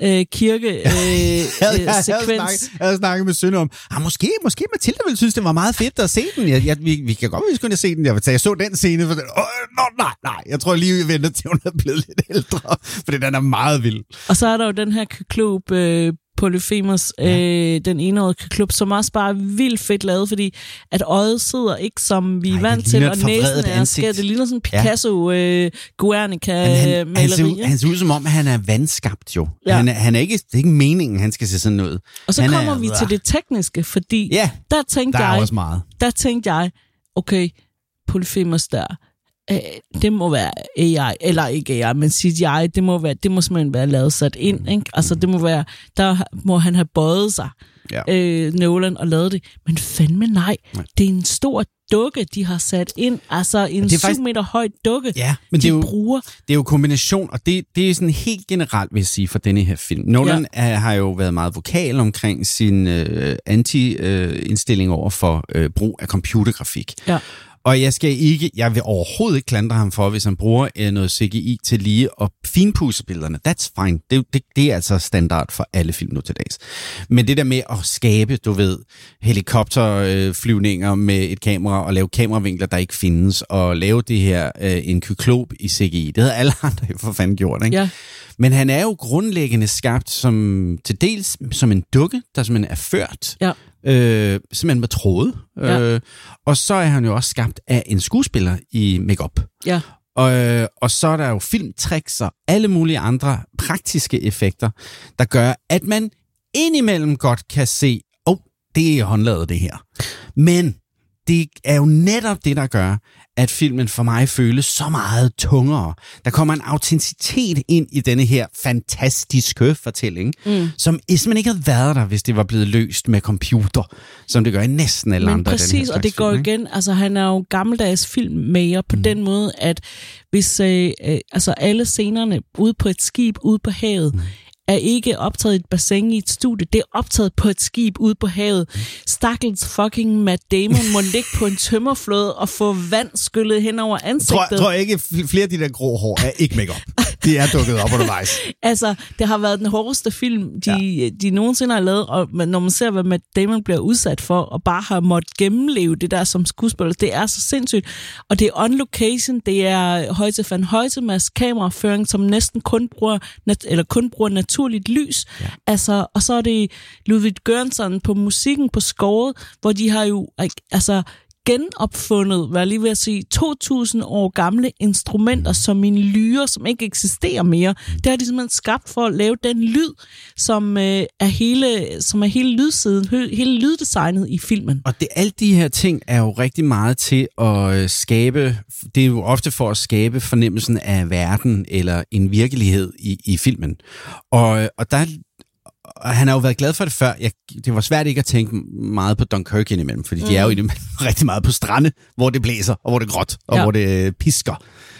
S1: kirke-sekvens.
S2: Jeg havde snakket med Sønne om, måske Mathilde ville synes, det var meget fedt at se den. Vi kan godt, vi skulle se den. Jeg så den scene, for nej. Jeg tror lige, vi venter til, hun er blevet lidt ældre, for den er meget vild.
S1: Og så er der jo den her klub Polyphemus, den enårige klub, som også bare er vildt fedt lavet, fordi at øjet sidder ikke, som vi er vant til, og næsen er skært. Det ligner sådan Picasso, Guernica-maleri.
S2: Han ser ud som om, at han er vandskabt jo. Ja. Han er ikke, det er ikke meningen, han skal se sådan noget.
S1: Og så kommer vi til det tekniske, fordi der tænkte jeg, okay, Polyphemus der, det må være AI, eller ikke AI, men CGI, det må simpelthen være lavet sat ind, ikke? Altså det må være, der må han have bøjet sig, Nolan, og lavet det. Men fandme nej, det er en stor dukke, de har sat ind, altså en 7 meter høj dukke,
S2: men
S1: de bruger.
S2: Det er jo kombination, og det er sådan helt generelt, vil jeg sige, for denne her film. Nolan har jo været meget vokal omkring sin anti-indstilling over for brug af computergrafik. Ja. Og jeg vil overhovedet ikke klandre ham for, hvis han bruger noget CGI til lige at finpudse billederne. That's fine. Det er altså standard for alle film nu til dags. Men det der med at skabe, du ved, helikopterflyvninger med et kamera og lave kameravinkler, der ikke findes, og lave det her en kyklop i CGI, det havde alle andre for fanden gjort, ikke? Ja. Men han er jo grundlæggende skabt som til dels som en dukke, der simpelthen er ført. Ja. Simpelthen med tråde. Ja. Og så er han jo også skabt af en skuespiller i make-up. Ja. Og så er der jo filmtricks og alle mulige andre praktiske effekter, der gør, at man indimellem godt kan se, det er håndlavet det her. Men det er jo netop det, der gør, at filmen for mig føles så meget tungere. Der kommer en autenticitet ind i denne her fantastiske fortælling, som simpelthen ikke havde været der, hvis det var blevet løst med computer, som det gør i næsten alle andre.
S1: Men præcis, og det går film, igen, altså han er jo gammeldags filmmager på den måde, at hvis altså alle scenerne ude på et skib, ude på havet, er ikke optaget i et bassin i et studie. Det er optaget på et skib ude på havet. Stakkels fucking Matt Damon må ligge på en tømmerflåde og få vand skyllet hen over ansigtet.
S2: Tror jeg ikke, flere af de der grå hår er ikke make-up. De er dukket op undervejs.
S1: Altså, det har været den hårdeste film, de nogensinde har lavet, og når man ser, hvad Matt Damon bliver udsat for, og bare har måttet gennemleve det der som skuespiller, det er så sindssygt. Og det er on location, det er Hoyte van Hoytemas kameraføring, som næsten kun bruger naturligt lys. Ja. Altså, og så er det Ludwig Göransson på musikken på scoret, hvor de har jo genopfundet, hvad jeg lige vil sige, 2000 år gamle instrumenter som en lyre, som ikke eksisterer mere. Det har de simpelthen skabt for at lave den lyd, som er hele lydsiden, hele lyddesignet i filmen.
S2: Og alle de her ting er jo rigtig meget til at skabe, det er jo ofte for at skabe fornemmelsen af verden eller en virkelighed i filmen. Og der og han har jo været glad for det før. Det var svært ikke at tænke meget på Dunkirk indimellem, fordi de er jo rigtig meget på strande, hvor det blæser, og hvor det er gråt, og hvor det pisker.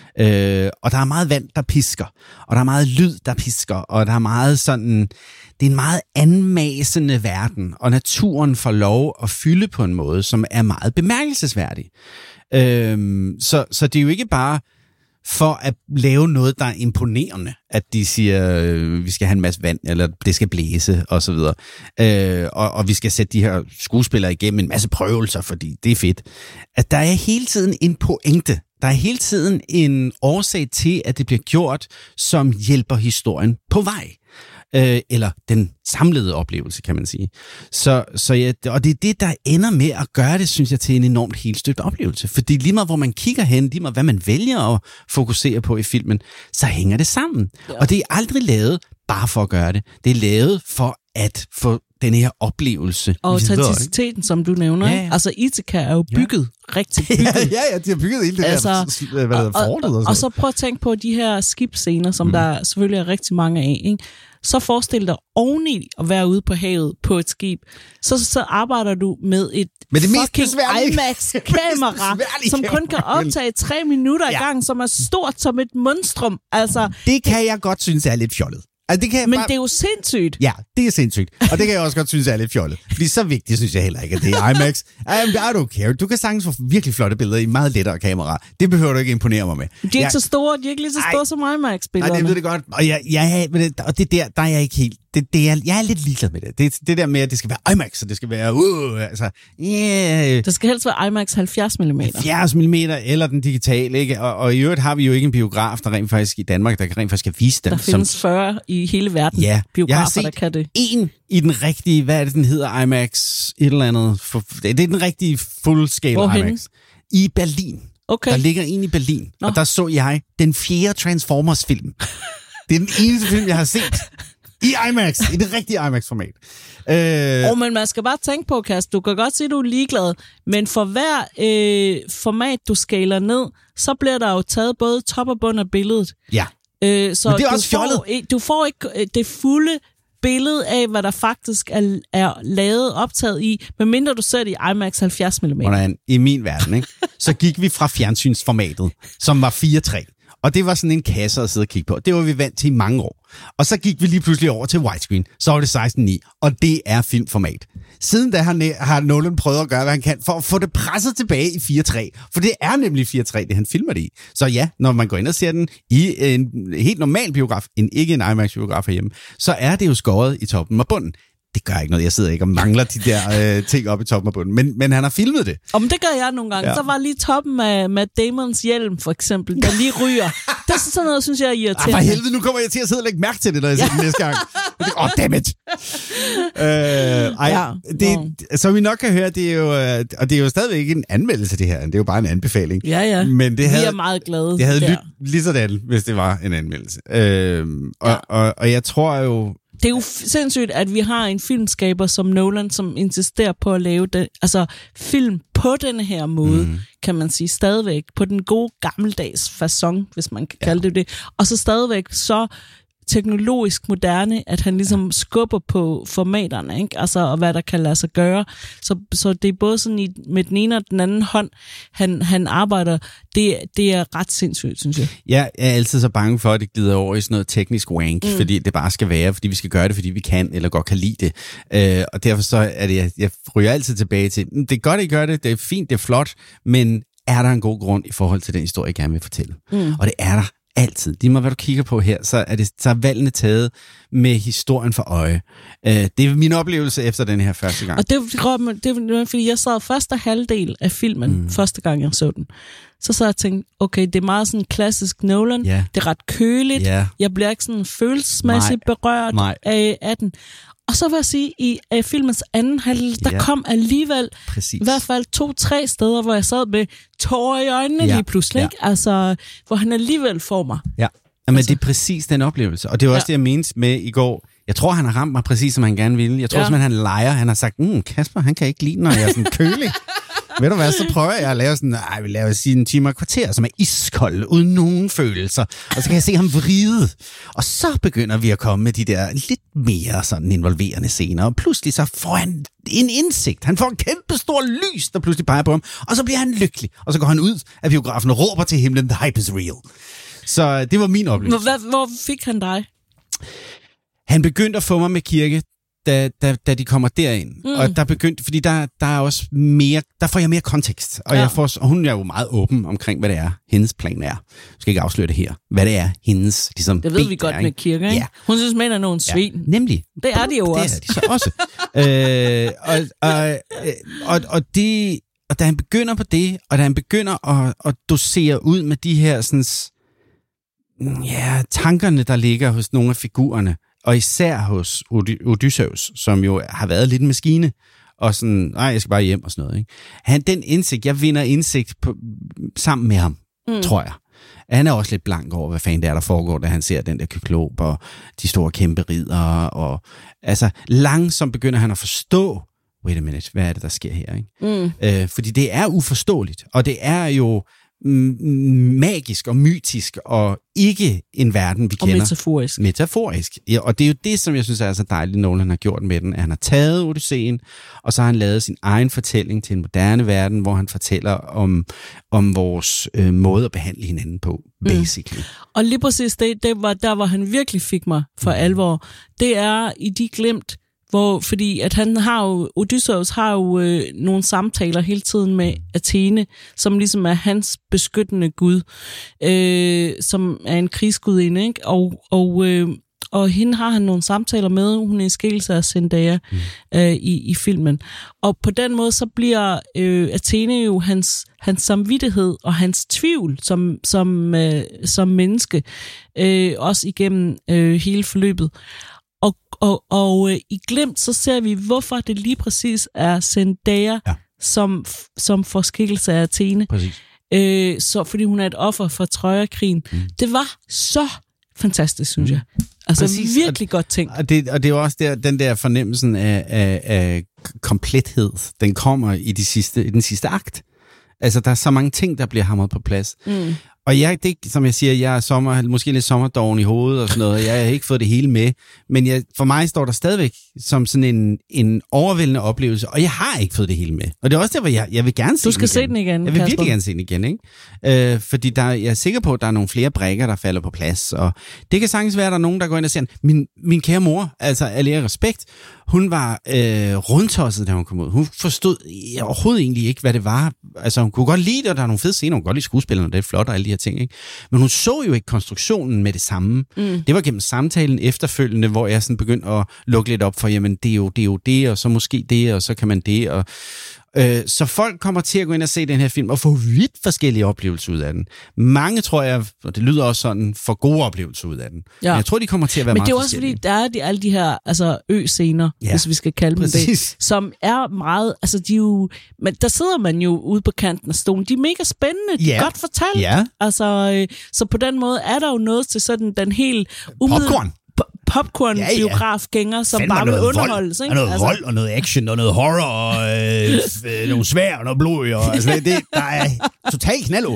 S2: Og der er meget vand, der pisker, og der er meget lyd, der pisker, og der er meget sådan... Det er en meget anmasende verden, og naturen får lov at fylde på en måde, som er meget bemærkelsesværdig. Så det er jo ikke bare for at lave noget, der er imponerende, at de siger, vi skal have en masse vand, eller det skal blæse, og så videre. Og vi skal sætte de her skuespillere igennem en masse prøvelser, fordi det er fedt. At der er hele tiden en pointe. Der er hele tiden en årsag til, at det bliver gjort, som hjælper historien på vej. Eller den samlede oplevelse, kan man sige. Så ja, og det er det, der ender med at gøre det, synes jeg, til en enormt helstøbt oplevelse. Fordi lige meget, hvor man kigger hen, lige meget, hvad man vælger at fokusere på i filmen, så hænger det sammen. Ja. Og det er aldrig lavet bare for at gøre det. Det er lavet for at få den her oplevelse.
S1: Og autenticiteten, som du nævner. Ja. Altså, Ithaca er jo bygget rigtig bygget.
S2: Ja, de har bygget hele det der, fortet.
S1: Og så prøv at tænke på de her skibsscener, som der selvfølgelig er rigtig mange af, ikke? Så forestil dig oveni at være ude på havet på et skib. Så arbejder du med et fucking IMAX-kamera, som kun kan optage 3 minutter i gang, som er stort som et monstrum. Altså,
S2: det kan jeg godt synes er lidt fjollet. Altså,
S1: det er jo sindssygt.
S2: Ja, det er sindssygt. Og det kan jeg også godt synes er lidt fjollet. Fordi så vigtigt synes jeg heller ikke, at det er IMAX. I don't care. Du kan sagtens få virkelig flotte billeder i meget lettere kamera. Det behøver du ikke imponere mig med.
S1: De er ikke så store. De er ikke lige så store som IMAX-billederne.
S2: Nej, det ved det godt. Og det der er jeg ikke helt... Jeg er lidt ligeglad med det. Det der med, at det skal være IMAX, og det skal være...
S1: Det skal helst være IMAX 70 mm.
S2: 70 mm eller den digitale, ikke? Og i øvrigt har vi jo ikke en biograf, der rent faktisk i Danmark, der rent faktisk kan vise den.
S1: Der findes 40 i hele verden biografer, der kan det.
S2: En i den rigtige, hvad er det, den hedder? IMAX et eller andet. Det er den rigtige full-scale IMAX. I Berlin. Okay. Der ligger en i Berlin, og der så jeg den 4. Transformers-film. Det er den eneste film, jeg har set. I IMAX, i det rigtige IMAX-format.
S1: Men man skal bare tænke på, Kasper, du kan godt sige, at du er ligeglad, men for hver format, du skaler ned, så bliver der jo taget både top og bund af billedet.
S2: Ja,
S1: så
S2: men det er også fjollet.
S1: Du får ikke det fulde billede af, hvad der faktisk er lavet optaget i, medmindre du ser det i IMAX 70 mm.
S2: I min verden, ikke? Så gik vi fra fjernsynsformatet, som var 4:3. Og det var sådan en kasse at sidde og kigge på. Det var vi vant til i mange år. Og så gik vi lige pludselig over til widescreen. Så var det 16:9, og det er filmformat. Siden da har Nolan prøvet at gøre, hvad han kan, for at få det presset tilbage i 4:3. For det er nemlig 4:3, det han filmer det i. Så ja, når man går ind og ser den i en helt normal biograf, ikke en IMAX-biograf herhjemme, så er det jo skåret i toppen og bunden. Det gør ikke noget. Jeg sidder ikke og mangler de der ting oppe i toppen af bunden. Men han har filmet det.
S1: Men det gør jeg nogle gange. Ja. Så var lige toppen af Matt Damons hjelm, for eksempel, der lige ryger. Det er sådan noget, synes jeg er irriterende.
S2: For helvede, nu kommer jeg til at sidde og lægge mærke til det, når jeg ser den næste gang. Dammit! Så vi nok kan høre, det er jo, og det er jo stadigvæk ikke en anmeldelse, det her. Det er jo bare en anbefaling.
S1: Ja.
S2: Men det havde,
S1: vi er meget glade.
S2: Det havde lyttet lige sådan, hvis det var en anmeldelse. Og jeg tror jo...
S1: Det er jo sindssygt, at vi har en filmskaber som Nolan, som insisterer på at lave det, altså film på denne her måde, kan man sige, stadigvæk på den gode gammeldags facon, hvis man kan kalde det. Og så stadigvæk så teknologisk moderne, at han ligesom skubber på formaterne, ikke? Altså, og hvad der kan lade sig gøre. Så det er både sådan med den ene og den anden hånd, han arbejder. Det er ret sindssygt, synes jeg.
S2: Jeg er altid så bange for, at det glider over i sådan noget teknisk wank, fordi det bare skal være, fordi vi skal gøre det, fordi vi kan, eller godt kan lide det. Og derfor så er det, jeg ryger altid tilbage til, det er godt, I gør det, det er fint, det er flot, men er der en god grund i forhold til den historie, jeg gerne vil fortælle? Og det er der. Altid. Lige meget hvad du kigger på her, så er valgene taget med historien for øje. Det er min oplevelse efter den her første gang.
S1: Og det er fordi jeg sad første halvdel af filmen, første gang jeg så den. Så jeg tænkte, okay, det er meget sådan klassisk Nolan. Yeah. Det er ret køligt. Yeah. Jeg bliver ikke sådan følelsesmæssigt berørt af den. Og så vil jeg sige, i filmens anden halvdel, der kom alligevel i hvert fald 2-3 steder, hvor jeg sad med tårer i øjnene lige pludselig. Ikke? Altså, hvor han alligevel får mig.
S2: Ja, men altså, det er præcis den oplevelse. Og det er også det, jeg mente med i går. Jeg tror, han har ramt mig præcis, som han gerne ville. Jeg tror simpelthen, han leger. Han har sagt, Kasper, han kan ikke lide, når jeg er sådan kølig. Ved du hvad, så prøver jeg at lave sådan, vi laver sige en time og kvarter, som er iskold, uden nogen følelser. Og så kan jeg se ham vride. Og så begynder vi at komme med de der lidt mere sådan involverende scener. Og pludselig så får han en indsigt. Han får en kæmpe stor lys, der pludselig peger på ham. Og så bliver han lykkelig. Og så går han ud af biografen og råber til himlen, the hype is real. Så det var min oplevelse.
S1: Hvor fik han dig?
S2: Han begyndte at få mig med kirke, da de kommer derind. Og der begyndte, fordi der er også mere, der får jeg mere kontekst. Og og hun er jo meget åben omkring, hvad det er, hendes plan er. Jeg skal ikke afsløre det her. Hvad det er, hendes ligesom,
S1: det ved vi godt med kirke, ikke? Ja. Hun synes, mænd er nogle svin. Ja,
S2: nemlig.
S1: Det er de jo også.
S2: Det er de så også. Og da han begynder på det, og da han begynder at dosere ud med de her sådan, tankerne, der ligger hos nogle af figurerne, og især hos Odysseus, som jo har været lidt en maskine, og sådan, jeg skal bare hjem og sådan noget. Ikke? Jeg vinder indsigt sammen med ham, tror jeg. Han er også lidt blank over, hvad fanden det er, der foregår, da han ser den der kyklop og de store kæmpe riddere. Og altså, langsomt begynder han at forstå, wait a minute, hvad er det, der sker her? Ikke? Fordi det er uforståeligt, og det er jo magisk og mytisk, og ikke en verden, vi kender.
S1: Og metaforisk.
S2: Metaforisk. Ja, og det er jo det, som jeg synes er så dejligt, Nolan har gjort med den, at han har taget Odysseen, og så har han lavet sin egen fortælling til en moderne verden, hvor han fortæller om vores måde at behandle hinanden på, basically.
S1: Og lige præcis det var der, hvor han virkelig fik mig for alvor. Det er i de glimt, fordi at Odysseus har jo nogle samtaler hele tiden med Athene, som ligesom er hans beskyttende gud, som er en krigsgudinde, ikke? Og hende har han nogle samtaler med, hun er i skikkelse af Zendaya i filmen. Og på den måde så bliver Athene jo hans samvittighed og hans tvivl som menneske, også igennem hele forløbet. Og i glimt, så ser vi, hvorfor det lige præcis er Zendaya, som får skikkelse af Athene. Præcis. Fordi hun er et offer for Trojakrigen. Det var så fantastisk, synes jeg. Altså præcis, virkelig godt tænkt.
S2: Og det er jo også den der fornemmelsen af komplethed, den kommer i den sidste akt. Altså, der er så mange ting, der bliver hamret på plads. Og det, som jeg siger, jeg er måske lidt sommerdoven i hovedet og sådan noget. Jeg har ikke fået det hele med. Men for mig står der stadigvæk som sådan en overvældende oplevelse, og jeg har ikke fået det hele med. Og det er også der, hvor jeg vil gerne se den igen.
S1: Du skal se den igen,
S2: Jeg vil virkelig gerne se den igen, ikke? Fordi jeg er sikker på, at der er nogle flere brikker, der falder på plads. Og det kan sagtens være, at der er nogen, der går ind og siger, min kære mor, altså al ære respekt, hun var rundtosset, da hun kom ud. Hun forstod overhovedet egentlig ikke, hvad det var. Altså, hun kunne godt lide det, og der er nogle fede scener. Hun kunne godt lide skuespillerne, det er flot og alle de her ting, ikke? Men hun så jo ikke konstruktionen med det samme. Det var gennem samtalen efterfølgende, hvor jeg sådan begyndte at lukke lidt op for, jamen, det er jo det, og så måske det, og så kan man det, og så folk kommer til at gå ind og se den her film og få vidt forskellige oplevelser ud af den. Mange, tror jeg, og det lyder også sådan, får gode oplevelser ud af den. Ja. Men jeg tror, de kommer til at være meget forskellige.
S1: Men det er også fordi, der er alle de her ø-scener, hvis vi skal kalde dem det, som er meget, altså de jo, men der sidder man jo ude på kanten af stolen. De er mega spændende, de er godt fortalt. Ja. Altså, så på den måde er der jo noget til sådan den helt popcorn-biografgænger, som bare vil underholdes.
S2: Ikke? Noget vold og noget action og noget horror og nogle svær og noget blod. Og, altså, der er totalt knaldo.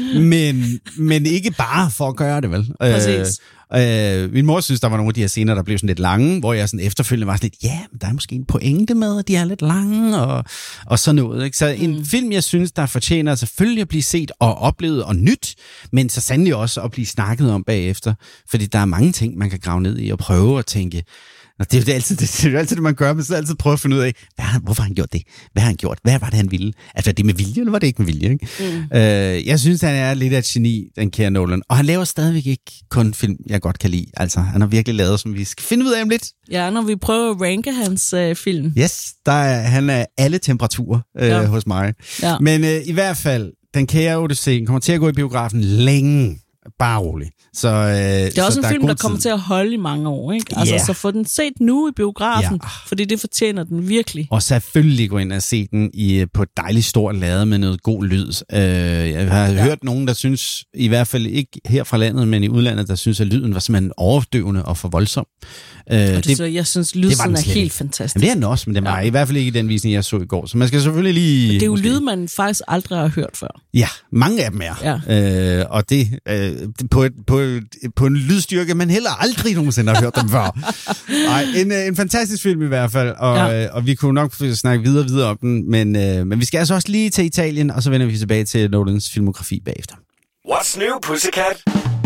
S2: Men ikke bare for at gøre det, vel?
S1: Præcis.
S2: Min mor synes, der var nogle af de her scener, der blev sådan lidt lange, hvor jeg sådan efterfølgende var sådan lidt, men der er måske en pointe med, at de er lidt lange og sådan noget. Ikke? Så en film, jeg synes, der fortjener selvfølgelig at blive set og oplevet og nyt, men så sandelig også at blive snakket om bagefter, fordi der er mange ting, man kan grave ned i og prøve at tænke. Det er jo altid det, man gør, men så altid prøve at finde ud af, hvorfor har han gjort det? Hvad har han gjort? Hvad var det, han ville? Altså, var det med vilje, eller var det ikke med vilje? Ikke? Jeg synes, han er lidt af et geni, den kære Nolan. Og han laver stadigvæk ikke kun film, jeg godt kan lide. Altså, han har virkelig lavet, som vi skal finde ud af om lidt.
S1: Ja, når vi prøver at ranke hans film.
S2: Yes, han er alle temperaturer hos mig. Ja. Men i hvert fald, den kære Odyssey kommer til at gå i biografen længe. Bare roligt. Så,
S1: det er også en film, der kommer til at holde i mange år, ikke? Altså, så få den set nu i biografen, fordi det fortjener den virkelig.
S2: Og selvfølgelig gå ind og se den på et dejligt stort lade med noget god lyd. Jeg har hørt nogen, der synes, i hvert fald ikke her fra landet, men i udlandet, der synes, at lyden var simpelthen overdøvende og for voldsom.
S1: Jeg synes, lyden er helt fantastisk.
S2: Jamen, det er den også, men den var i hvert fald ikke i den visning, jeg så i går. Så man skal selvfølgelig lige...
S1: Det er jo lyd, man faktisk aldrig har hørt før.
S2: Ja, mange af dem er. Ja. Og det... på en lydstyrke, man heller aldrig nogensinde har hørt dem før. Ej, en fantastisk film i hvert fald, og vi kunne nok snakke videre om den, men vi skal altså også lige til Italien, og så vender vi tilbage til Nolans filmografi bagefter.
S3: What's new, Pussycat?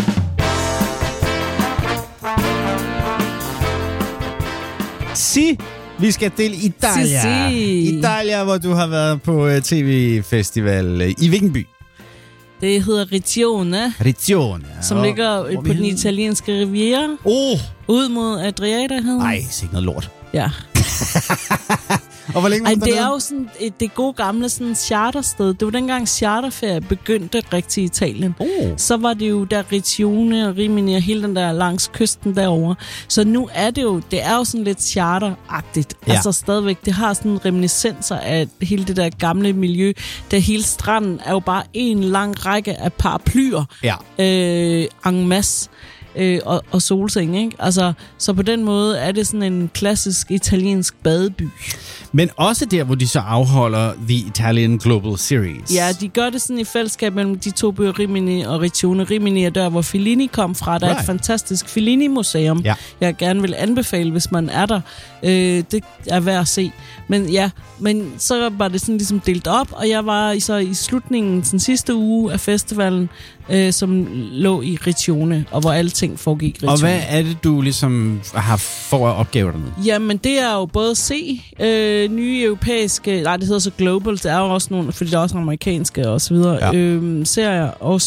S2: Vi skal til Italia. Italia, hvor du har været på tv-festival. I hvilken by?
S1: Det hedder Riccione, som ligger på den italienske riviera. Ud mod Adriaterhavet.
S2: Nej, sikkert noget lort.
S1: Ja.
S2: Og hvor længe var
S1: det er jo sådan det gode gamle sådan chartersted. Det var dengang charterferie begyndte rigtig i Italien. Så var det jo der Riccione og Rimini og hele den der langs kysten derovre. Så nu er det er jo sådan lidt charteragtigt. Ja. Altså stadigvæk, det har sådan reminiscenser af hele det der gamle miljø. Der hele stranden er jo bare en lang række af paraplyer. Ja. En masse. Og solseng, ikke? Altså, så på den måde er det sådan en klassisk italiensk badeby.
S2: Men også der, hvor de så afholder The Italian Global Series.
S1: Ja, de gør det sådan i fællesskab mellem de to byer, Rimini og Riccione. Rimini er der, hvor Fellini kom fra. Der er et fantastisk Fellini-museum, jeg gerne vil anbefale, hvis man er der. Det er værd at se. Men så var det sådan ligesom delt op, og jeg var så i slutningen den sidste uge af festivalen, som lå i Riccione, og hvor alle ting foregik i Riccione.
S2: Og hvad er det, du ligesom har for opgaver dernede?
S1: Jamen, det er jo både at se nye europæiske, det hedder så Global, det er jo også nogle, fordi der er også amerikanske og så videre, serier, og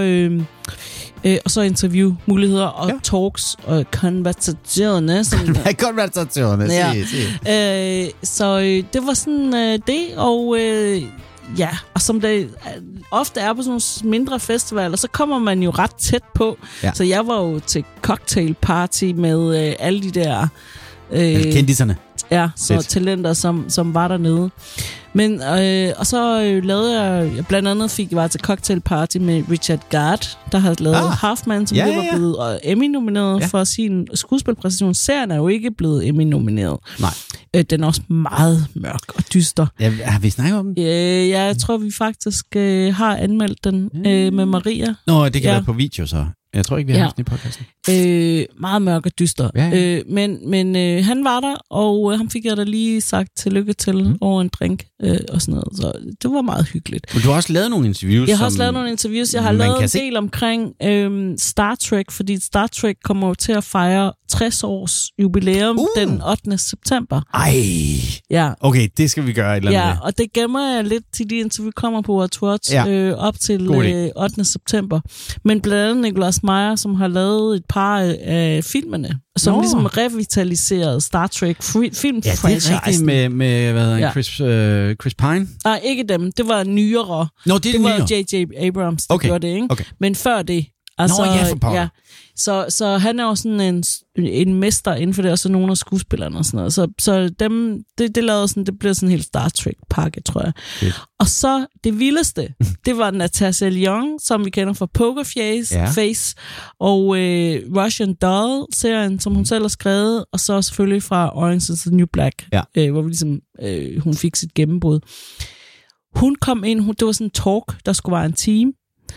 S1: så interviewmuligheder og talks og conversationer.
S2: Conversationer,
S1: så det var sådan det, og og som det ofte er på sådan nogle mindre festivaler, så kommer man jo ret tæt på. Ja. Så jeg var jo til cocktailparty med alle de der...
S2: kendiserne.
S1: Ja, så talenter, som var dernede. Men, og så lavede jeg, blandt andet var til cocktail party med Richard Gere, der har lavet Halfman, som var blevet Emmy-nomineret for sin skuespilpræstation. Serien er jo ikke blevet Emmy-nomineret.
S2: Nej.
S1: Den er også meget mørk og dyster.
S2: Ja, har vi snakket om den?
S1: Ja, jeg tror, vi faktisk har anmeldt den med Maria.
S2: Nå, det kan være på video så. Jeg tror ikke, vi har haft den i podcasten.
S1: Meget mørk og dyster. Ja. Men han var der, og ham fik jeg da lige sagt tillykke til over en drink og sådan noget. Så det var meget hyggeligt.
S2: Men du har også lavet nogle interviews?
S1: Jeg har også lavet nogle interviews. Jeg har lavet en del omkring Star Trek, fordi Star Trek kommer til at fejre 60 års jubilæum den 8. september.
S2: Ej!
S1: Ja.
S2: Okay, det skal vi gøre et eller andet.
S1: Ja, og det gemmer jeg lidt til de interview kommer på Watch op til 8. september. Men blandt andet Nicolas Meyer, som har lavet et par af filmene, som ligesom revitaliserede Star Trek film-franchise.
S2: Ja, det er rigtigt med hvad hedder Chris Pine?
S1: Nej, ikke dem. Det var nyere.
S2: Nå, det var
S1: J.J. Abrams, der gjorde det, ikke? Okay. Men før det. Altså, Så han er jo sådan en mester inden for det, og så nogle af skuespillerne og sådan noget. Så dem, det lavede sådan, det blev sådan en helt Star Trek-pakke, tror jeg. Okay. Og så det vildeste, det var Natasha Lyonne, som vi kender fra Poker Face, og Russian Doll-serien, som hun selv har skrevet, og så selvfølgelig fra Orange is the New Black, hvor vi ligesom, hun fik sit gennembrud. Hun kom ind, det var sådan en talk, der skulle være en time,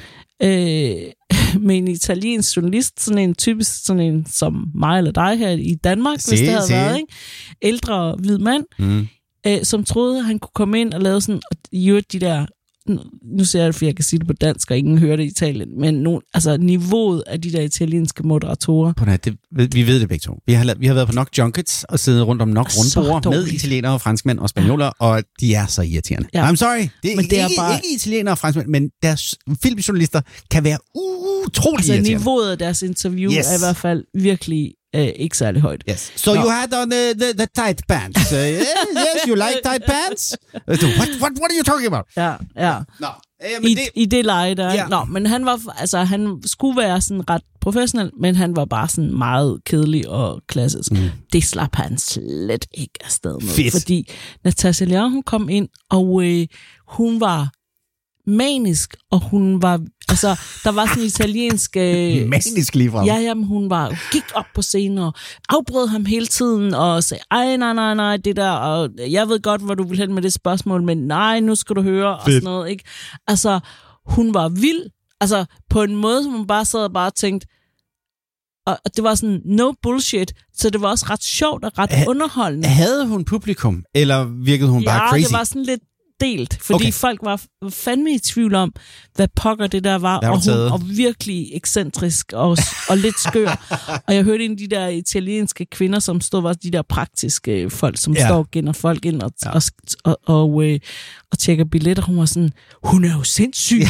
S1: med en italiensk journalist, sådan en typisk sådan en som mig eller dig her i Danmark, hvis det havde været, ikke? Ældre hvid mand, som troede, han kunne komme ind og lave sådan, de der, nu ser jeg det, for jeg kan sige det på dansk, og ingen hører det i Italien, men altså niveauet af de der italienske moderatorer.
S2: Vi ved det begge to. Vi har været på nok junkets og siddet rundt om nok rundbord med italienere, franskmænd og spanioler, og de er så irriterende. Ja. I'm sorry. Det er bare ikke italienere og franskmænd, men deres filmjournalister kan være utrolig irriterende.
S1: Niveauet af deres interview er i hvert fald virkelig ikke særlig højt.
S2: Yes. So you had on the tight pants. Yes, you like tight pants? What are you talking about?
S1: Ja.
S2: No.
S1: I det leje der. Yeah. Nå, men han skulle være sådan ret professionel, men han var bare sådan meget kedelig og klassisk. Det slap han slet ikke afsted med.
S2: Fedt.
S1: Fordi Natasha Lyonne, hun kom ind, og hun var manisk, og hun var, altså, der var sådan en italiensk...
S2: manisk ligefrem?
S1: Ja, men hun gik op på scenen og afbrød ham hele tiden og sagde, nej, det der, og jeg ved godt, hvor du vil hen med det spørgsmål, men nej, nu skal du høre, og sådan noget, ikke? Altså, hun var vild, altså, på en måde, som hun bare sad og bare tænkte, og det var sådan, no bullshit, så det var også ret sjovt og ret underholdende.
S2: Havde hun publikum, eller virkede hun bare crazy?
S1: Ja, det var sådan lidt delt, fordi folk var fandme i tvivl om, hvad pokker det der var, og hun var virkelig ekscentrisk og lidt skør. Og jeg hørte en af de der italienske kvinder, som stod, var de der praktiske folk, som står og genner folk ind og tjekker billetter. Hun var sådan, hun er jo sindssyg.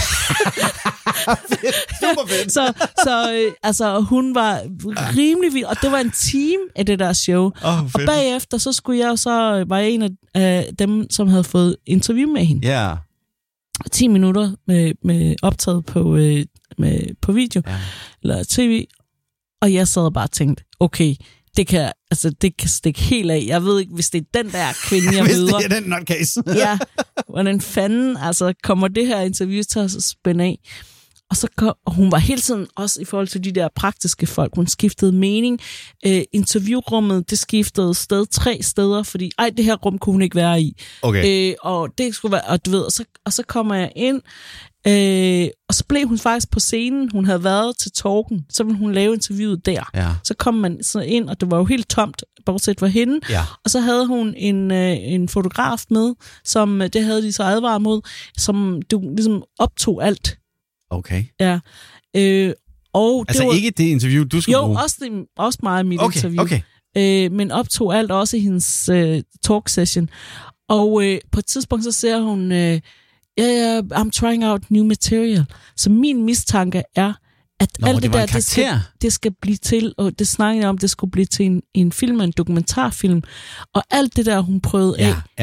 S1: Så hun var rimelig vild, og det var en team af det der show. Og bagefter, så skulle jeg så var jeg en af dem, som havde fået interview med hende.
S2: Ja.
S1: 10 minutter med optaget på video eller tv, og jeg sad og bare tænkte, okay, det kan stikke helt af. Jeg ved ikke, hvis det er den der kvinde, jeg møder.
S2: Hvis det er den nutcase.
S1: Ja, hvordan fanden kommer det her interview til at spænde af? Og hun var hele tiden, også i forhold til de der praktiske folk, hun skiftede mening. Interviewrummet, det skiftede 3 steder, fordi det her rum kunne hun ikke være i.
S2: Okay.
S1: Og det skulle være, og du ved, og så kommer jeg ind, og så blev hun faktisk på scenen, hun havde været til talken, så ville hun lave interviewet der. Ja. Så kom man så ind, og det var jo helt tomt, bortset fra hende. Ja. Og så havde hun en fotograf med, som det havde de så advaret mod, som du ligesom optog alt.
S2: Okay.
S1: Ja. Og
S2: altså det var, ikke det interview, du skulle bruge?
S1: Jo, også meget mit interview. Okay. Men optog alt, også i hendes talk session. Og på et tidspunkt, så ser hun, I'm trying out new material. Så min mistanke er, at alt det der, det skal blive til, og det snakkede jeg om, det skulle blive til en film, en dokumentarfilm. Og alt det der, hun prøvede af,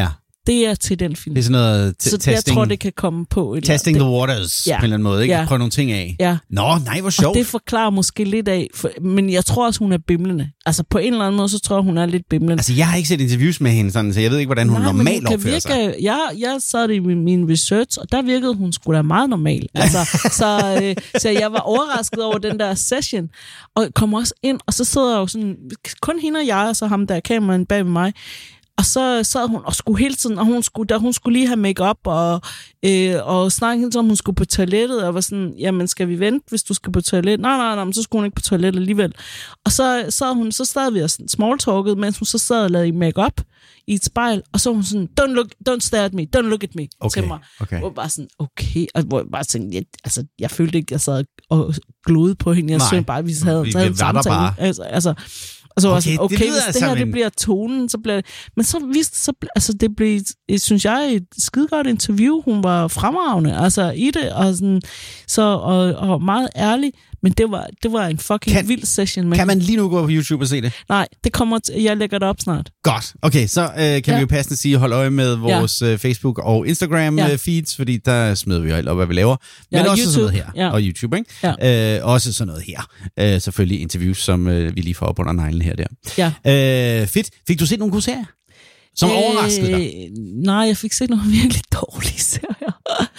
S1: Det er til den film.
S2: Det er sådan noget
S1: så
S2: testing.
S1: Jeg tror, det kan komme på.
S2: Testing the waters på en eller anden måde, ikke? Prøve nogle ting af.
S1: Ja.
S2: Nå, nej, hvor sjovt.
S1: Og det forklarer måske lidt af, men jeg tror også, hun er bimlende. Altså på en eller anden måde, så tror jeg, hun er lidt bimlende.
S2: Altså jeg har ikke set interviews med hende sådan, så jeg ved ikke, hvordan hun normalt opfører sig.
S1: Jeg sad det i min research, og der virkede hun sgu da meget normal. Altså, så jeg var overrasket over den der session, og kom også ind, og så sidder jeg jo sådan, kun hende og jeg, og så ham der kameraen bag ved mig. Og så sad hun og skulle hele tiden, og hun skulle lige have make-up og snakke hende, om hun skulle på toilettet, og var sådan, jamen skal vi vente, hvis du skal på toilettet? Nej, men så skulle hun ikke på toilettet alligevel. Og så sad vi og smalltalkede, mens hun så sad og lavede make-up i et spejl, og så var hun sådan, don't stare at me, don't look at me, til mig. Okay. Og bare sådan, okay, og hvor jeg bare tænkte, jeg følte ikke, jeg sad og glodede på hende, jeg synes bare, at vi havde en samtale. Og så var sådan, okay, hvis det her det bliver tonen, så bliver det... Men så viste det blev, synes jeg, et skidegodt interview. Hun var fremragende, altså i det, og meget ærlig. Men det var en fucking vild session.
S2: Kan man lige nu gå på YouTube og se det?
S1: Nej, det kommer jeg lægger det op snart.
S2: Godt. Okay, så kan vi jo passende sige, hold øje med vores Facebook og Instagram feeds, fordi der smider vi jo alt op, hvad vi laver. Men også YouTube, sådan noget her. Ja. Og YouTube, ikke? Ja. Også sådan noget her. Selvfølgelig interviews, som vi lige får op under neglen her der. Ja. Fedt. Fik du set nogle gode serier? Som overraskede dig?
S1: Nej, jeg fik set nogle virkelig dårlige serier.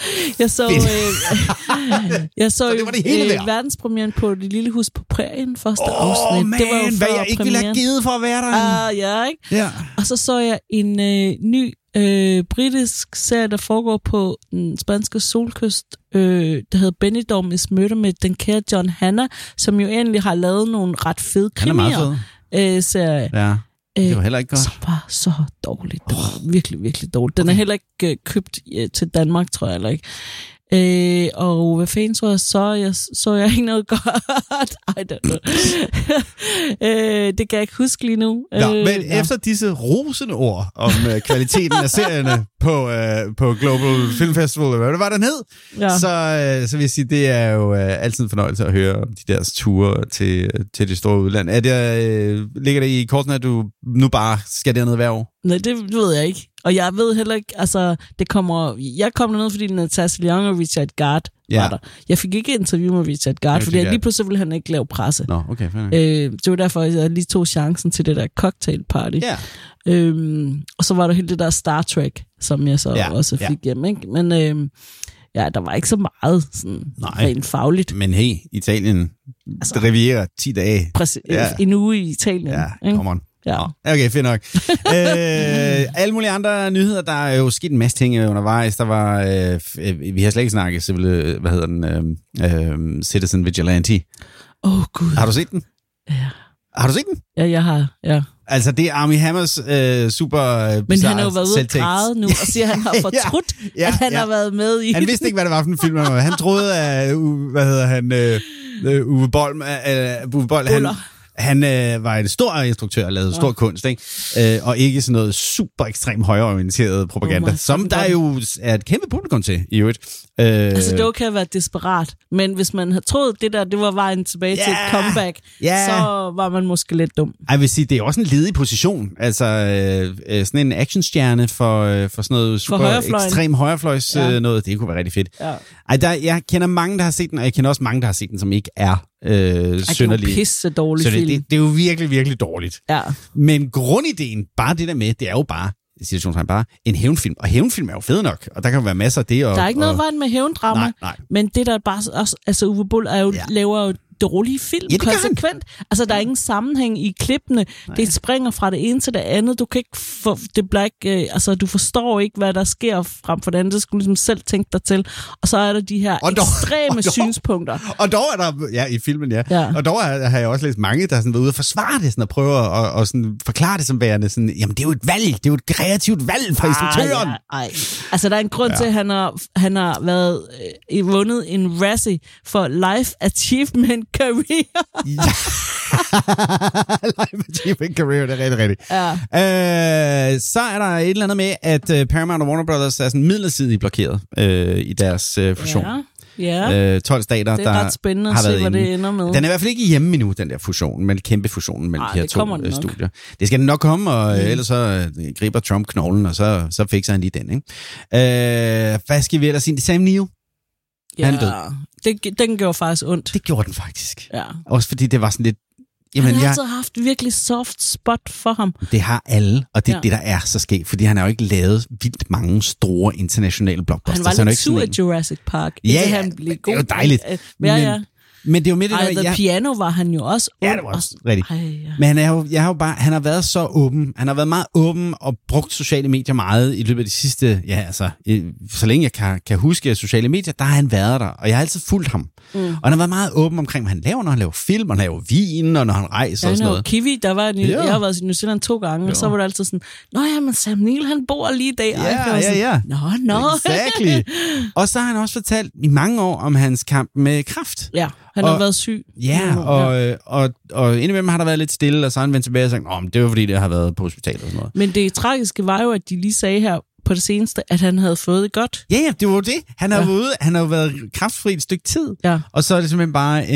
S1: Jeg så jo verdenspremieren på Det Lille Hus på Prærien, første afsnit.
S2: Man,
S1: det var jo
S2: hvad jeg ikke ville have givet for at være der.
S1: Ja, ikke? Ja. Og så jeg en ny britisk serie, der foregår på den spanske solkyst, der hedder Benidorm is Murder, med den kære John Hannah, som jo egentlig har lavet nogle ret fede krimier. Serie. Ja.
S2: Det var heller ikke godt.
S1: Som var så dårligt. Det var virkelig, virkelig dårligt. Den er heller ikke købt til Danmark, tror jeg heller ikke. Og hvad fanden så jeg ikke noget godt. I don't know. Det kan jeg ikke huske lige nu.
S2: Men efter disse rosende ord om kvaliteten af serierne på Global Film Festival, eller hvad det var, den hed, så vil jeg sige, det er jo altid en fornøjelse at høre om de der ture til det store udland. Ligger det i korten, at du nu bare skal derned hver år?
S1: Nej, det ved jeg ikke. Og jeg ved heller ikke, altså, jeg kom derned, fordi Natasha Lyonne og Richard Gere var der. Jeg fik ikke interview med Richard Gere, fordi lige pludselig ville han ikke lave presse.
S2: Nå, okay,
S1: det var derfor, jeg lige tog chancen til det der cocktail party. Og så var der hele det der Star Trek, som jeg så også fik hjem, ikke? Men der var ikke så meget sådan rent fagligt.
S2: Men hey, Italien, det Riviera 10 dage.
S1: Præcis, en uge i Italien.
S2: Ja, come on. Ja. Okay, fedt nok. Alle mulige andre nyheder, der er jo sket en masse ting undervejs. Der var, vi har slet ikke snakket, Citizen Vigilante.
S1: Gud.
S2: Har du set den?
S1: Ja.
S2: Har du set den?
S1: Ja, jeg har, ja.
S2: Altså, det er Armie Hammers super
S1: men han har jo været ude at græde nu, og siger, at han har fortrudt, at han har været med i.
S2: Han vidste ikke, hvad det var for en film. Han troede, at Uwe Boll, han var en stor instruktør og lavede stor kunst, ikke? Og ikke sådan noget super ekstremt højreorienteret propaganda, som der jo er et kæmpe publikum til, i øvrigt.
S1: Altså, det kan være desperat, men hvis man havde troet, det var vejen tilbage til et comeback, så var man måske lidt dum.
S2: Jeg vil sige, det er også en ledig position. Altså, sådan en actionstjerne for sådan noget super ekstrem højrefløjs noget, det kunne være rigtig fedt. Ja. Jeg kender mange, der har set den, og jeg kender også mange, der har set den, som ikke er synderlig.
S1: Det er jo pisse dårlig film.
S2: Det er jo virkelig, virkelig dårligt.
S1: Ja.
S2: Men grundideen, bare det der med, det er jo bare en hævnfilm. Og hævnfilm er jo fed nok, og der kan jo være masser af det.
S1: Der er ikke noget vejen med hævndrama, men det der bare også, altså Uwe Boll laver jo dårlige film konsekvent. Altså, der er ingen sammenhæng i klippene. Det springer fra det ene til det andet. Du kan ikke det bliver ikke, altså, du forstår ikke, hvad der sker frem for det andet. Det skal du ligesom selv tænke dig til. Og så er der de her ekstreme synspunkter.
S2: Og dog er der, i filmen, og dog har jeg også læst mange, der har sådan været ude og forsvare det, sådan, og prøve at sådan forklare det som værende sådan, jamen, det er jo et valg. Det er jo et kreativt valg fra instruktøren.
S1: Altså, der er en grund til, at han har været vundet en Razzie for Life Achievement Career.
S2: Life Achievement Career, det er rigtigt. Ja. Så er der et eller andet med, at Paramount og Warner Brothers er sådan midlertidigt blokeret i deres fusion.
S1: Ja.
S2: 12 stater,
S1: det er ret spændende at se, hvad det ender med.
S2: Den er i hvert fald ikke hjemme endnu, den der fusion, men kæmpe fusionen mellem de her to studier. Det skal den nok komme, og ellers så griber Trump knoglen, og så fikser han lige den, ikke? Hvad skal vi ellers sige? Sam Neill?
S1: Ja, han død. Den gjorde faktisk ondt.
S2: Det gjorde den faktisk.
S1: Ja.
S2: Også fordi det var sådan lidt...
S1: Jamen, han har altid haft virkelig soft spot for ham.
S2: Det har alle, og det er det, der er så sket, fordi han har jo ikke lavet vildt mange store internationale blockbusters.
S1: Han var lidt sur i Jurassic Park.
S2: Ja, det er jo dejligt. Men det er jo midt i
S1: det. The Piano var han jo også.
S2: Ja, det var også rigtigt. Men han har været så åben. Han har været meget åben og brugt sociale medier meget i løbet af de sidste, så længe jeg kan huske sociale medier, der har han været der, og jeg har altid fulgt ham. Og han har været meget åben omkring, hvad han laver, når han laver film, og han laver vin, og når han rejser og sådan noget.
S1: Kiwi, jeg har været i New Zealand 2 gange, og så var det altid sådan, men Sam Neill, han bor lige der.
S2: Ja.
S1: Nå.
S2: Exactly. Og så har han også fortalt i mange år om hans kamp med kræft.
S1: Ja, han har været syg.
S2: Ja, og indimellem har der været lidt stille, og så har han vendt tilbage og sagt, det var fordi, det har været på hospitalet og sådan noget.
S1: Men det tragiske var jo, at de lige sagde her på det seneste, at han havde fået det godt.
S2: Ja, det var det. Han har jo været kræftfri et stykke tid. Ja. Og så er det simpelthen bare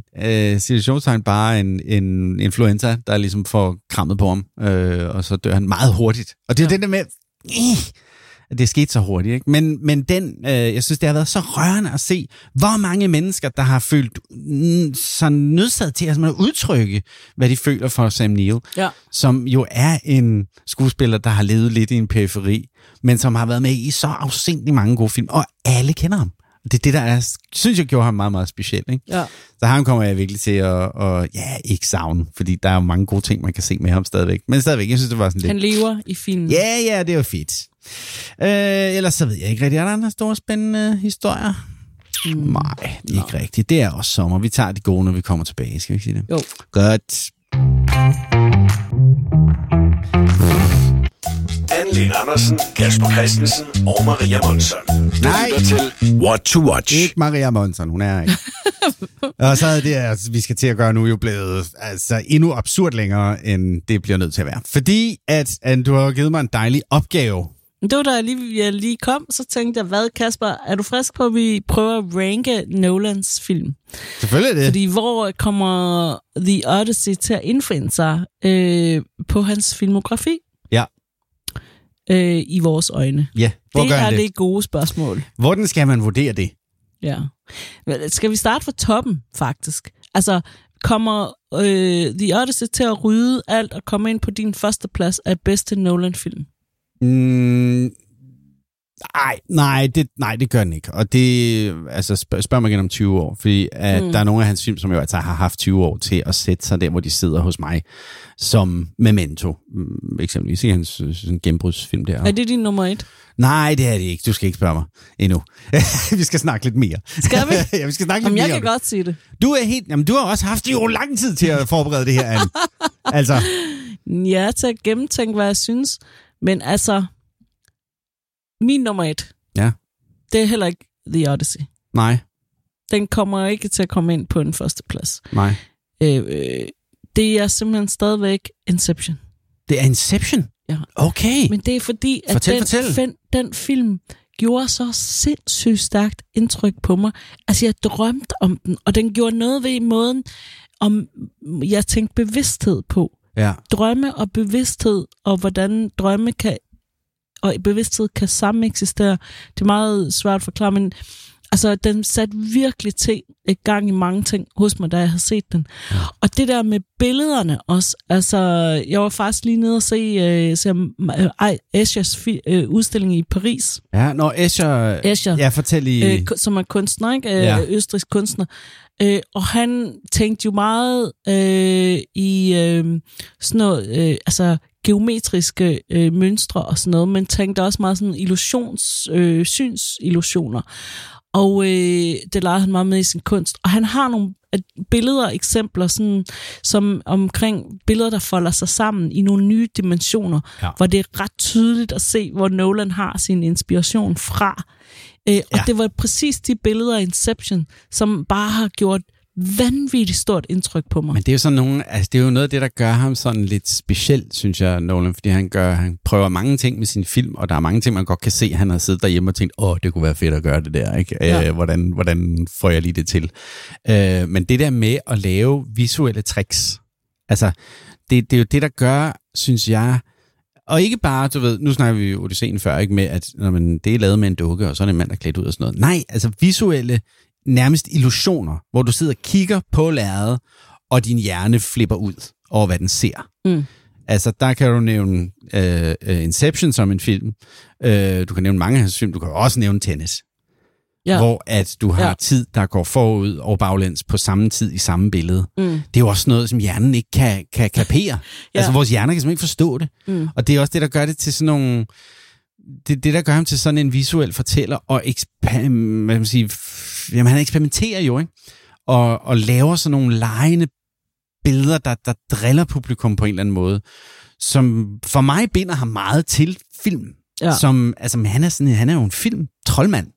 S2: en influenza, der ligesom får krammet på ham, og så dør han meget hurtigt. Og det er den der med... Det skete så hurtigt, ikke? Men jeg synes, det har været så rørende at se, hvor mange mennesker, der har følt så nødsaget til at udtrykke, hvad de føler for Sam Neill, som jo er en skuespiller, der har levet lidt i en periferi, men som har været med i så afsindig mange gode film, og alle kender ham. Det er det, der synes jeg gjorde ham meget, meget speciel, ikke? Ja. Så ham kommer jeg virkelig til at ikke savne, fordi der er jo mange gode ting, man kan se med ham stadigvæk. Men stadigvæk, jeg synes, det var sådan lidt...
S1: Han lever i filmen.
S2: Ja, det er jo fedt. Ellers så ved jeg ikke rigtig, er der andre store spændende historier? Nej, ikke rigtigt. Det er også sommer. Vi tager de gode, når vi kommer tilbage, skal vi ikke sige det?
S1: Jo.
S2: Godt.
S3: Anne-Lene Andersen, Kasper Christensen og Maria Monson.
S2: Nej,
S3: til What to Watch.
S2: Ikke Maria Monson, hun er ikke. Og så er det, vi skal til at gøre nu, jo blevet endnu absurd længere, end det bliver nødt til at være. Fordi at du har givet mig en dejlig opgave.
S1: Det var da jeg lige kom, så tænkte jeg, hvad Kasper, er du frisk på, at vi prøver at ranke Nolans film?
S2: Selvfølgelig er det.
S1: Fordi hvor kommer The Odyssey til at indfinde sig på hans filmografi?
S2: Ja.
S1: I vores øjne.
S2: Ja, hvor gør han det?
S1: Det gode spørgsmål.
S2: Hvordan skal man vurdere det?
S1: Ja. Skal vi starte fra toppen, faktisk? Altså, kommer The Odyssey til at rydde alt og komme ind på din første plads af bedste Nolan-film?
S2: Nej, det gør den ikke. Og det, spørg mig igen om 20 år, fordi der er nogle af hans film, som jo altså har haft 20 år til at sætte sig der, hvor de sidder hos mig, som Memento, eksempelvis. Ikke hans gennembrudsfilm der.
S1: Er det din nummer 1?
S2: Nej, det er det ikke. Du skal ikke spørge mig endnu. Vi skal snakke lidt mere.
S1: Skal vi?
S2: Ja, vi skal snakke lidt mere.
S1: Jeg kan godt sige det.
S2: Du har også haft jo lang tid til at forberede det her, Anne. Altså.
S1: Ja, til at gennemtænke, hvad jeg synes. Men altså, min nummer 1, det er heller ikke The Odyssey.
S2: Nej.
S1: Den kommer ikke til at komme ind på den første plads.
S2: Nej.
S1: Det er simpelthen stadigvæk Inception.
S2: Det er Inception?
S1: Ja.
S2: Okay.
S1: Men det er fordi, at den film gjorde så sindssygt stærkt indtryk på mig. Altså, jeg drømte om den, og den gjorde noget ved måden, om jeg tænkte bevidsthed på.
S2: Ja.
S1: Drømme og bevidsthed, og hvordan drømme og bevidsthed kan sameksistere. Det er meget svært at forklare, men altså, den satte virkelig et gang i mange ting hos mig, da jeg havde set den. Ja. Og det der med billederne også, altså, jeg var faktisk lige nede og se Eschers udstilling i Paris.
S2: Ja, når Escher. Ja, fortæl lige.
S1: Som er kunstner, ikke? Østrigsk kunstner. Og han tænkte jo meget i sådan noget, geometriske mønstre og sådan noget, men tænkte også meget sådan synsillusioner. Og det legede han meget med i sin kunst. Og han har nogle billeder, eksempler, sådan, som omkring billeder, der folder sig sammen i nogle nye dimensioner, hvor det er ret tydeligt at se, hvor Nolan har sin inspiration fra. Og det var præcis de billeder af Inception, som bare har gjort vanvittigt stort indtryk på mig.
S2: Men det er jo sådan nogle, altså det er jo noget af det, der gør ham sådan lidt specielt, synes jeg, Nolan, fordi han prøver mange ting med sin film, og der er mange ting, man godt kan se, han har siddet derhjemme og tænkt, det kunne være fedt at gøre det der, ikke? Ja. Hvordan får jeg lige det til? Men det der med at lave visuelle tricks, altså det er jo det, der gør, synes jeg, og ikke bare, du ved, nu snakker vi jo Odysseen før, ikke med, at det er lavet med en dukke, og så er det en mand, der er klædt ud og sådan noget. Nej, altså visuelle, nærmest illusioner, hvor du sidder og kigger på lærredet, og din hjerne flipper ud over, hvad den ser. Altså, der kan du nævne Inception som en film. Du kan nævne mange af hans film. Du kan også nævne Tennis. Ja. Hvor at du har tid, der går forud og baglæns på samme tid i samme billede. Det er jo også noget, som hjernen ikke kan kapere. Altså, vores hjerner kan simpelthen ikke forstå det. Og det er også det, der gør det til sådan nogle... Det der gør ham til sådan en visuel fortæller, og han eksperimenterer jo, ikke? Og laver sådan nogle legende billeder, der driller publikum på en eller anden måde, som for mig binder ham meget til film. Ja. Han er jo en film-troldmand,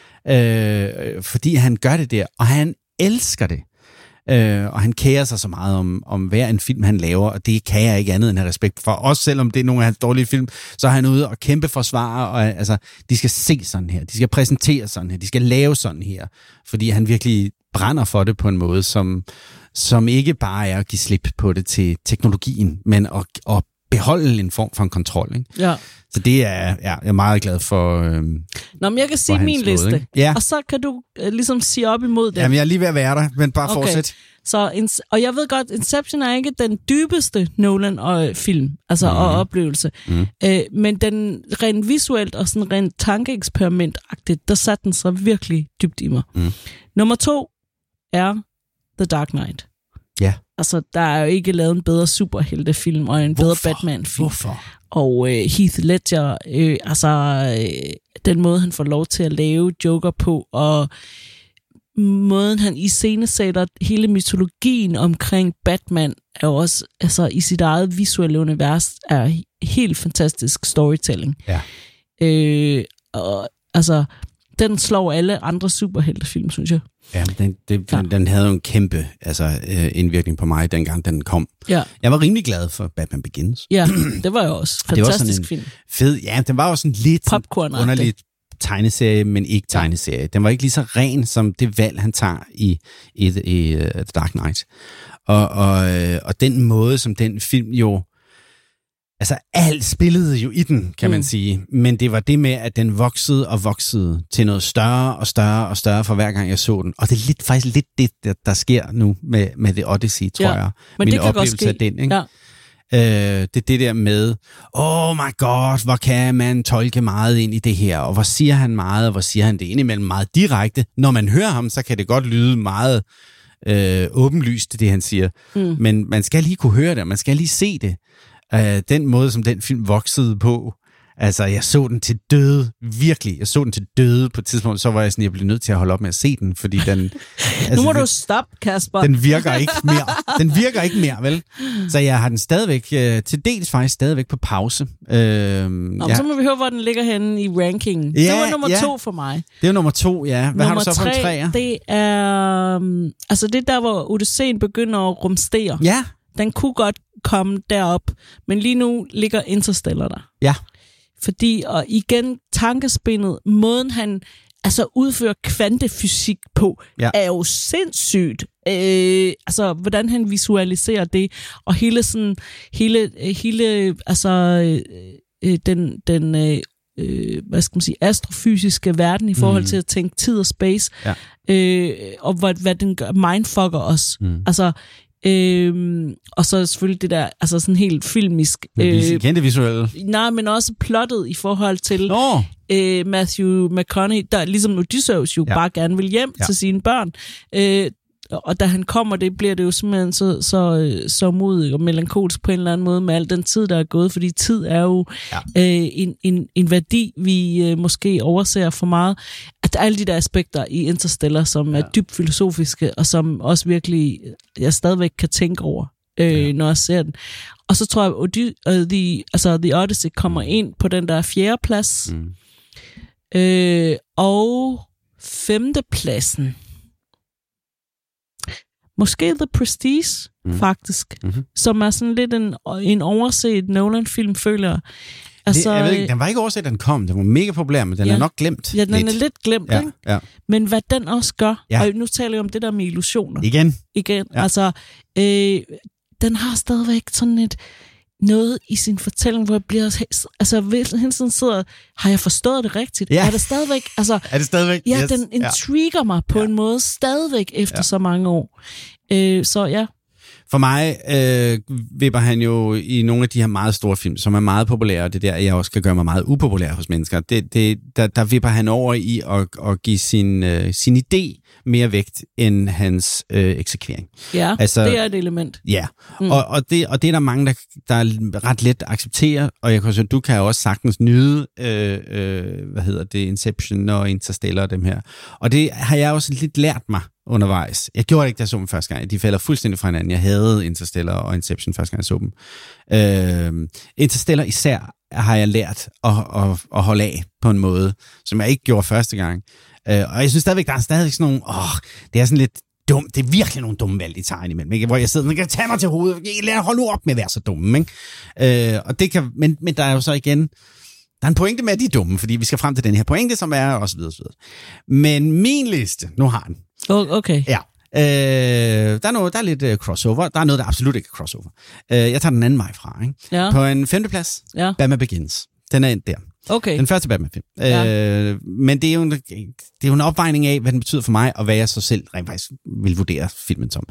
S2: fordi han gør det der, og han elsker det. Og han kærer sig så meget om hver en film, han laver, og det kan jeg ikke andet end have respekt for. Også selvom det er nogle af hans dårlige film, så er han ude og kæmpe forsvare, og altså, de skal se sådan her, de skal præsentere sådan her, de skal lave sådan her, fordi han virkelig brænder for det på en måde, som ikke bare er at give slip på det til teknologien, men at beholde en form for en kontrol. Ikke? Ja. Så det er jeg er meget glad for.
S1: Men jeg kan sige min liste,
S2: måde, ja.
S1: Og så kan du ligesom sige op imod den.
S2: Jamen, jeg er lige ved at være der, men bare fortsæt.
S1: Og jeg ved godt, Inception er ikke den dybeste Nolan-film, altså og oplevelse. Men den rent visuelt og sådan rent tankeeksperimentagtigt, der satte den sig virkelig dybt i mig. Nummer 2 er The Dark Knight. Ja. Altså, der er jo ikke lavet en bedre superheltefilm og en bedre Batman-film.
S2: Hvorfor?
S1: Og Heath Ledger, den måde, han får lov til at lave Joker på, og måden, han iscenesætter hele mytologien omkring Batman, er jo også altså, i sit eget visuelle univers, er helt fantastisk storytelling. Ja. Og altså, den slår alle andre superheltefilm, synes jeg.
S2: Ja, den havde jo en kæmpe indvirkning på mig, dengang den kom. Ja. Jeg var rimelig glad for Batman Begins.
S1: Ja, det var jo også fantastisk film.
S2: Fed, ja, den var jo sådan lidt underlig tegneserie, men ikke tegneserie. Ja. Den var ikke lige så ren som det valg, han tager i The Dark Knight. Og den måde, som den film jo... Altså, alt spillede jo i den, kan man sige. Men det var det med, at den voksede og voksede til noget større og større og større for hver gang, jeg så den. Og det er faktisk lidt det, der sker nu med The Odyssey, tror jeg.
S1: Men
S2: min
S1: det
S2: oplevelse af den, ikke? Ja. Det er det der med, my god, hvor kan man tolke meget ind i det her, og hvor siger han meget, og hvor siger han det indimellem meget direkte. Når man hører ham, så kan det godt lyde meget åbenlyst, det han siger. Men man skal lige kunne høre det, og man skal lige se det. Den måde, som den film voksede på, altså, jeg så den til døde, virkelig. Jeg så den til døde på et tidspunkt, så var jeg sådan, jeg blev nødt til at holde op med at se den, fordi den...
S1: Nu må du stoppe, Kasper.
S2: Den virker ikke mere. Den virker ikke mere, vel? Så jeg har den stadigvæk, til dels faktisk stadigvæk på pause.
S1: Så må vi høre, hvor den ligger henne i rankingen. Det var nummer 2 for mig.
S2: Det er nummer 2, ja. Hvad
S1: nummer
S2: har du så på en 3'er?
S1: Det er... altså, det er der, hvor Odysseen begynder at rumstere.
S2: Ja.
S1: Den kunne godt komme derop, men lige nu ligger Interstellar der. Ja. Fordi, og igen, tankespindet, måden han altså udfører kvantefysik på, er jo sindssygt. Altså, hvordan han visualiserer det, og hele sådan, den hvad skal man sige, astrofysiske verden i forhold til at tænke tid og space, og hvad den gør, mindfucker os. Altså, og så selvfølgelig det der, altså sådan helt filmisk.
S2: Kendte visuelle.
S1: Nej, men også plottet i forhold til Matthew McConaughey, der ligesom Odysseus jo bare gerne vil hjem til sine børn. Og da han kommer, det bliver det jo simpelthen så modigt og melankolsk på en eller anden måde med al den tid, der er gået, fordi tid er jo en værdi, vi måske overser for meget. At alle de der aspekter i Interstellar, som er dybt filosofiske, og som også virkelig, jeg stadigvæk kan tænke over, når jeg ser den. Og så tror jeg, The Odyssey kommer ind på den der 4. plads. Og 5. pladsen. Måske The Prestige, faktisk. Mm-hmm. Som er sådan lidt en overset Nolan-film, føler jeg. Altså,
S2: jeg ved ikke, den var ikke overset, den kom. Den var mega populær, men den er nok glemt.
S1: Ja, den er lidt glemt, ikke?
S2: Ja.
S1: Men hvad den også gør, og nu taler jeg om det der med illusioner. Igen. Ja. Altså, den har stadigvæk sådan noget i sin fortælling, hvor jeg bliver... Altså, hele tiden sidder... Har jeg forstået det rigtigt?
S2: Ja.
S1: Er det stadigvæk... Altså,
S2: er det stadigvæk?
S1: Ja, yes. Den intriger mig på en måde stadigvæk efter så mange år. Så ja...
S2: For mig vipper han jo i nogle af de her meget store film, som er meget populære, og det der, jeg også kan gøre mig meget upopulær hos mennesker. Der vipper han over i at give sin idé mere vægt end hans eksekvering.
S1: Ja, altså, det er et element.
S2: Ja, og det er der mange, der ret let accepterer, og jeg kan sige, du kan også sagtens nyde, Inception og Interstellar og dem her. Og det har jeg også lidt lært mig undervejs. Jeg gjorde det ikke, da jeg så dem første gang. De falder fuldstændig fra hinanden. Jeg havde Interstellar og Inception første gang, jeg så dem. Interstellar især har jeg lært at holde af på en måde, som jeg ikke gjorde første gang. Og jeg synes stadigvæk, der er stadigvæk sådan nogle... det er sådan lidt dumt. Det er virkelig nogle dumme valg, de tager imellem. Ikke? Hvor jeg sidder og kan tage mig til hovedet. Hold nu op med at være så dumme. Ikke? Og det kan, men der er jo så igen... Der er en pointe med, at de er dumme, fordi vi skal frem til den her pointe, som er og så videre, så videre. Men min liste, nu har den.
S1: Okay.
S2: Ja. Der er lidt crossover. Der er noget, der absolut ikke er crossover. Jeg tager den anden vej fra. Ikke? Ja. På en 5. plads, Batman Begins. Den er endt der.
S1: Okay.
S2: Den første Batman-film. Ja. Men det er jo en opvejning af, hvad den betyder for mig, og hvad jeg så selv rent faktisk vil vurdere filmen som.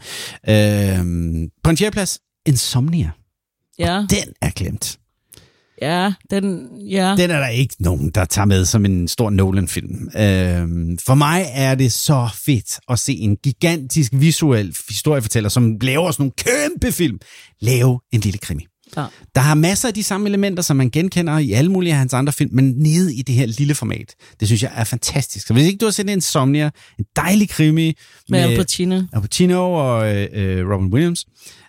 S2: På en 4. plads, Insomnia.
S1: Ja.
S2: Og den er glemt.
S1: Ja, den er
S2: der ikke nogen, der tager med som en stor Nolan-film. For mig er det så fedt at se en gigantisk visuel historiefortæller, som laver sådan nogle kæmpe film, lave en lille krimi. Ja. Der har masser af de samme elementer, som man genkender i alle mulige af hans andre film, men nede i det her lille format. Det synes jeg er fantastisk. Så hvis ikke du har set Insomnia, en dejlig krimi
S1: med Al
S2: Pacino og Robin Williams,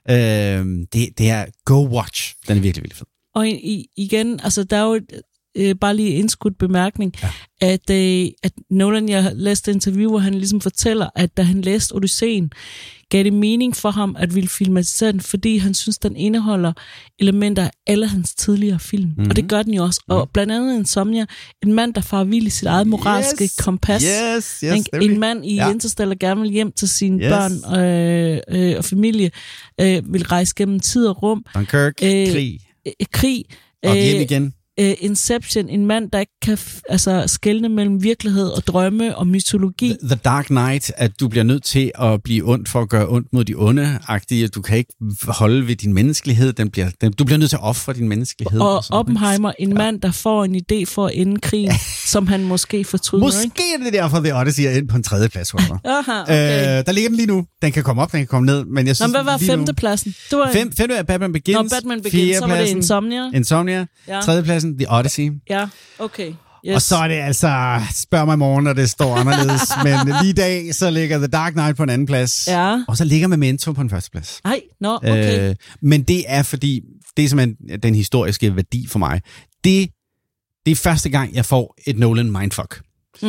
S2: det er go watch. Den er virkelig, virkelig fed.
S1: Og igen, altså der er jo bare lige indskudt bemærkning, at Nolan, jeg læste et interview, hvor han ligesom fortæller, at da han læste Odysseen, gav det mening for ham at ville filmatisere den, fordi han synes, den indeholder elementer af alle hans tidligere film. Mm-hmm. Og det gør den jo også. Og blandt andet Insomnia, en mand, der farer vild i sit eget moralske kompas. En mand i Interstellar gerne vil hjem til sine børn og familie, vil rejse gennem tid og rum.
S2: Dunkirk, krig. Og hjem igen.
S1: Inception, en mand, der ikke kan skelne mellem virkelighed og drømme og mytologi.
S2: The Dark Knight, at du bliver nødt til at blive ondt for at gøre ondt mod de onde-agtige. Du kan ikke holde ved din menneskelighed. Du bliver nødt til at ofre din menneskelighed.
S1: Og Oppenheimer, en mand, der får en idé for at ende krigen, som han måske fortryder.
S2: Måske er det derfor, The Odyssey er ind på en 3. plads.
S1: Aha, okay.
S2: Der ligger den lige nu. Den kan komme op, den kan komme ned. Men jeg synes,
S1: hvad var 5. pladsen?
S2: 5. er Batman Begins.
S1: Batman Begins, så var det Insomnia.
S2: 3. pladsen, The Odyssey.
S1: Ja, okay. Yes.
S2: Og så er det altså, spørg mig i morgen, når det står anderledes. Men lige i dag, så ligger The Dark Knight på en 2. plads.
S1: Ja.
S2: Og så ligger Memento på en 1. plads.
S1: Nej, okay.
S2: Men det er fordi, det er simpelthen den historiske værdi for mig. Det er første gang, jeg får et Nolan mindfuck.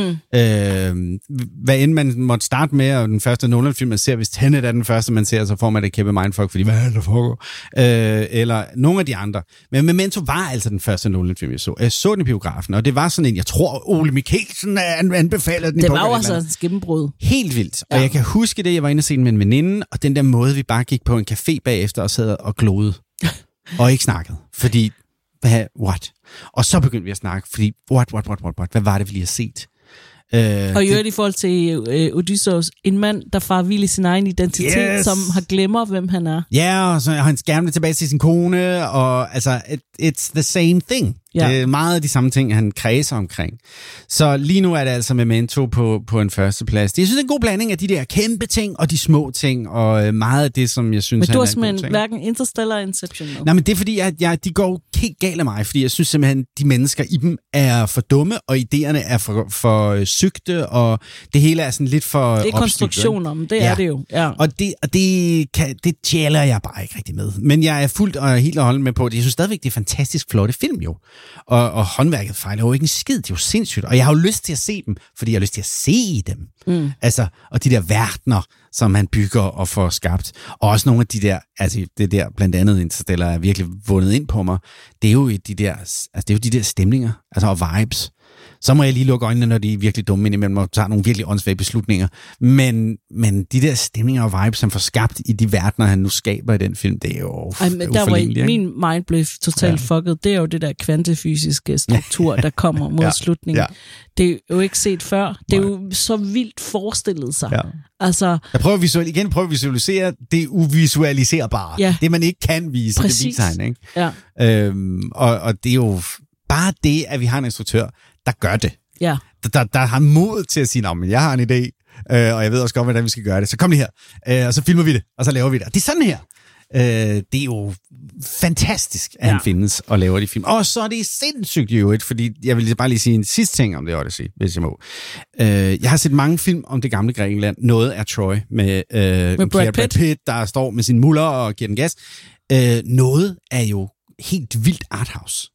S2: Hvad end man måtte starte med, og den første Nolan-film, man ser, hvis Tenet er den første, man ser, så får man det kæmpe mindfuck, fordi hvad er der foregår? Eller nogle af de andre. Men Memento var altså den første Nolan-film, jeg så. Jeg så den i biografen, og det var sådan en, jeg tror, Ole Mikkelsen anbefalede den.
S1: Det var også et gennembrud.
S2: Helt vildt. Og jeg kan huske det, jeg var inde og se den med en veninde, og den der måde, vi bare gik på en café bagefter og sad og glodede. Og ikke snakkede. Fordi, what? Og så begyndte vi at snakke, fordi, what? Hvad var det, vi lige har set?
S1: Og i øvrigt i forhold til Odysseus, en mand, der farer vild i sin egen identitet, som har glemmer, hvem han er.
S2: Ja, og så har han gerne vil tilbage til sin kone, og altså, it's the same thing. Ja. Det er meget af de samme ting, han kredser omkring. Så lige nu er det altså Memento på en 1. plads. Jeg synes, det er en god blanding af de der kæmpe ting, og de små ting, og meget af det, som jeg synes,
S1: men du har simpelthen hverken Interstellar eller Inception med.
S2: Nej, men det er fordi, de går helt galt af mig, fordi jeg synes simpelthen, de mennesker i dem er for dumme, og idéerne er for sygte, og det hele er sådan lidt for
S1: det er konstruktioner, men det er det jo. Ja.
S2: Og det jæler jeg bare ikke rigtig med. Men jeg er fuldt og helt og holdt med på det. Jeg synes stadigvæk, det er fantastisk flotte film, jo. Og håndværket fejler jo ikke en skid. Det er jo sindssygt. Og jeg har jo lyst til at se dem, fordi jeg har lyst til at se dem. Altså, og de der verdener, som han bygger og får skabt. Og også nogle af de der, altså det der blandt andet Interstellar er virkelig vundet ind på mig. Det er jo de der stemninger, altså og vibes. Så må jeg lige lukke øjnene, når de er virkelig dumme indimellem og tager nogle virkelig åndssvage beslutninger. Men de der stemninger og vibes, som får skabt i de verdener, han nu skaber i den film, det er jo
S1: der var min mind blev totalt fucket. Det er jo det der kvantefysiske struktur, der kommer mod slutningen. Ja. Det er jo ikke set før. Det er jo så vildt forestillet sig. Ja. Altså,
S2: jeg prøver at visualisere det uvisualiserbare. Ja. Det, man ikke kan vise. Præcis. Det viser han, ikke? Ja. Og det er jo bare det, at vi har en instruktør, der gør det. Ja. Der har mod til at sige, men jeg har en idé, og jeg ved også godt, hvordan vi skal gøre det. Så kom lige her, og så filmer vi det, og så laver vi det. Og det er sådan her. Det er jo fantastisk, at han findes og laver de film. Og så er det sindssygt jo et, fordi jeg vil bare lige sige en sidste ting om det Odyssey, hvis jeg må. Jeg har set mange film om det gamle Grækenland. Noget er Troy med Brad Pitt, der står med sin muller og giver den gas. Noget er jo helt vildt arthouse.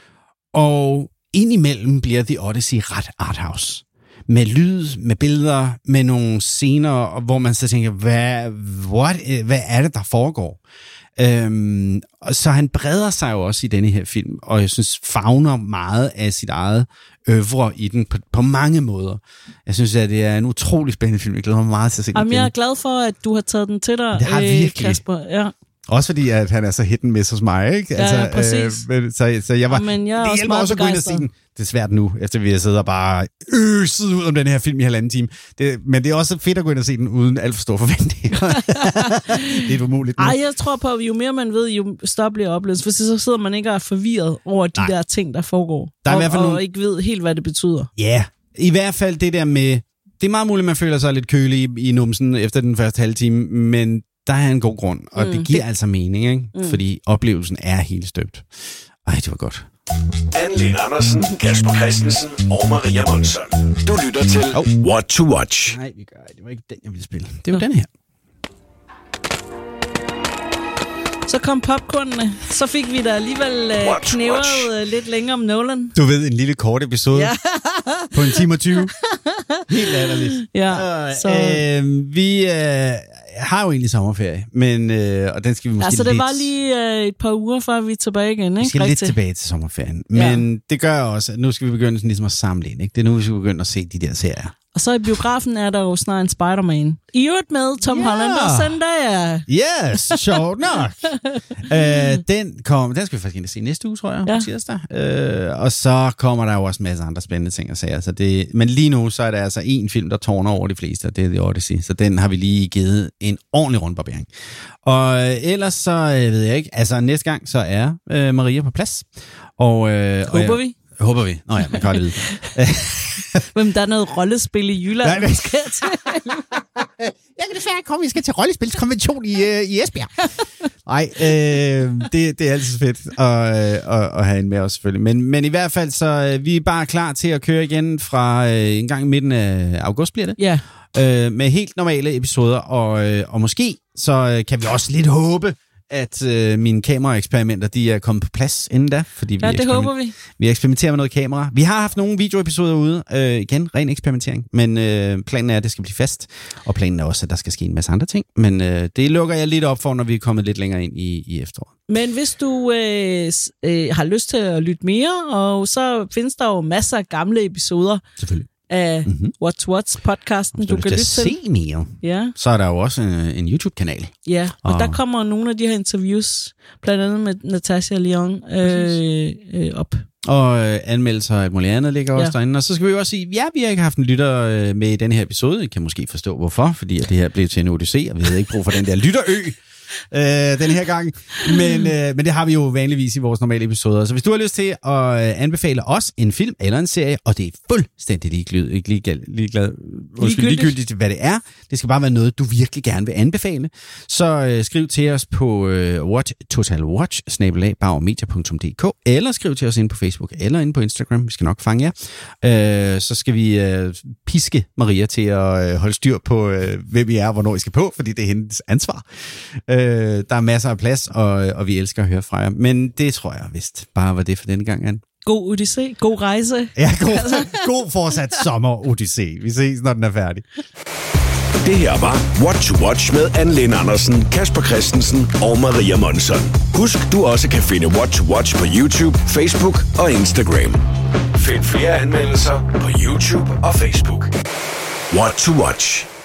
S2: Og indimellem bliver The Odyssey ret arthouse. Med lyd, med billeder, med nogle scener, hvor man så tænker, hvad er det, der foregår? Så han breder sig jo også i denne her film, og jeg synes, favner meget af sit eget øvre i den på mange måder. Jeg synes, at det er en utrolig spændende film. Jeg glæder mig meget til at se den.
S1: Jamen, jeg er glad for, at du har taget den til dig,
S2: det har virkelig.
S1: Kasper. Ja.
S2: Også fordi, at han er så hit and miss hos mig, ikke?
S1: Ja, præcis.
S2: Så jeg var...
S1: Men jeg er
S2: det hjælper også at gå ind og se den. Det er svært nu, efter vi har siddet og bare øset ud om den her film i 1,5 time. Men det er også fedt at gå ind og se den uden alt for store forventninger. Det er umuligt nu.
S1: Ej, jeg tror på, at jo mere man ved, jo større bliver oplevelsen. For så sidder man ikke og er forvirret over de der ting, der foregår. Der er i hvert fald og ikke ved helt, hvad det betyder.
S2: Ja, i hvert fald det der med... Det er meget muligt, man føler sig lidt kølig i numsen efter den første halve time, men der er en god grund, og det giver altså mening, ikke? Fordi oplevelsen er helt støbt. Ej, det var godt.
S3: Anne-Lene Andersen, Kasper Christensen og Maria Monson. Du lytter til What to Watch.
S2: Nej, det var ikke den, jeg ville spille. Det var den her.
S1: Så kom popcornene. Så fik vi da alligevel knævret lidt længere om Nolan.
S2: Du ved, en lille kort episode på 1 time og 20. Helt latterligt.
S1: Ja, så...
S2: Vi har jo egentlig sommerferie, men, og den skal vi måske
S1: altså, det var lige et par uger, før vi er tilbage igen, ikke?
S2: Vi skal lidt tilbage til sommerferien. Men det gør også, at nu skal vi begynde sådan ligesom at samle ind, ikke? Det er nu, vi skal begynde at se de der serier.
S1: Og så i biografen er der jo snart en Spider-Man. I øvrigt med Tom Holland og Zendaya.
S2: Yes, sjovt nok. Den skal vi faktisk ind og se næste uge, tror jeg, på tirsdag. Og så kommer der jo også en masse andre spændende ting at sige. Men lige nu, så er der altså en film, der tårner over de fleste, og det er The Odyssey. Så den har vi lige givet en ordentlig rundbarbering. Og ellers så ved jeg ikke, altså næste gang, så er Maria på plads.
S1: Håber vi.
S2: Håber vi. Nå ja, man kan godt vide.
S1: Men der er noget rollespil i Jylland, vi skal til.
S2: Jeg kan desværre komme, vi skal til rollespilskonvention i Esbjerg. Nej, det er altid fedt at have en med os selvfølgelig. Men i hvert fald, så vi er bare klar til at køre igen fra en gang i midten af august bliver det.
S1: Ja.
S2: Med helt normale episoder, og måske så kan vi også lidt håbe, at mine kameraeksperimenter, de er kommet på plads inden da. Fordi
S1: det håber vi.
S2: Vi eksperimenterer med noget kamera. Vi har haft nogle videoepisoder ude. Igen, ren eksperimentering. Men planen er, at det skal blive fast. Og planen er også, at der skal ske en masse andre ting. Men det lukker jeg lidt op for, når vi er kommet lidt længere ind i efteråret.
S1: Men hvis du har lyst til at lytte mere, og så findes der jo masser af gamle episoder.
S2: Selvfølgelig.
S1: Af What's podcasten, du kan lytte til.
S2: Se mere. Ja. Så er der jo også en YouTube-kanal.
S1: Ja, og der kommer nogle af de her interviews, blandt andet med Natasha Lyon op.
S2: Og anmeldelser og alt muligt andet ligger også derinde. Og så skal vi jo også sige, vi har ikke haft en lytter med i den her episode. I kan måske forstå hvorfor, fordi at det her blev til en odyssé, og vi havde ikke brug for den der lytterø den her gang. Men det har vi jo vanligvis i vores normale episoder. Så hvis du har lyst til at anbefale os en film eller en serie, og det er fuldstændig ligegyldigt, hvad det er, det skal bare være noget, du virkelig gerne vil anbefale, så skriv til os på totalwatch@bauermedia.dk, eller skriv til os inde på Facebook eller inde på Instagram. Vi skal nok fange jer. Så skal vi piske Maria til at holde styr på, hvem vi er og hvornår I skal på, fordi det er hendes ansvar. Der er masser af plads, og vi elsker at høre fra jer. Men det tror jeg vist bare var det for denne gang, Anne.
S1: God odyssé. God rejse.
S2: Ja, god fortsat sommer-odyssé. Vi ses, når den er færdig.
S3: Det her var What to Watch med Anne-Lene Andersen, Kasper Christensen og Maria Monson. Husk, du også kan finde What to Watch på YouTube, Facebook og Instagram. Find flere anmeldelser på YouTube og Facebook. What to Watch.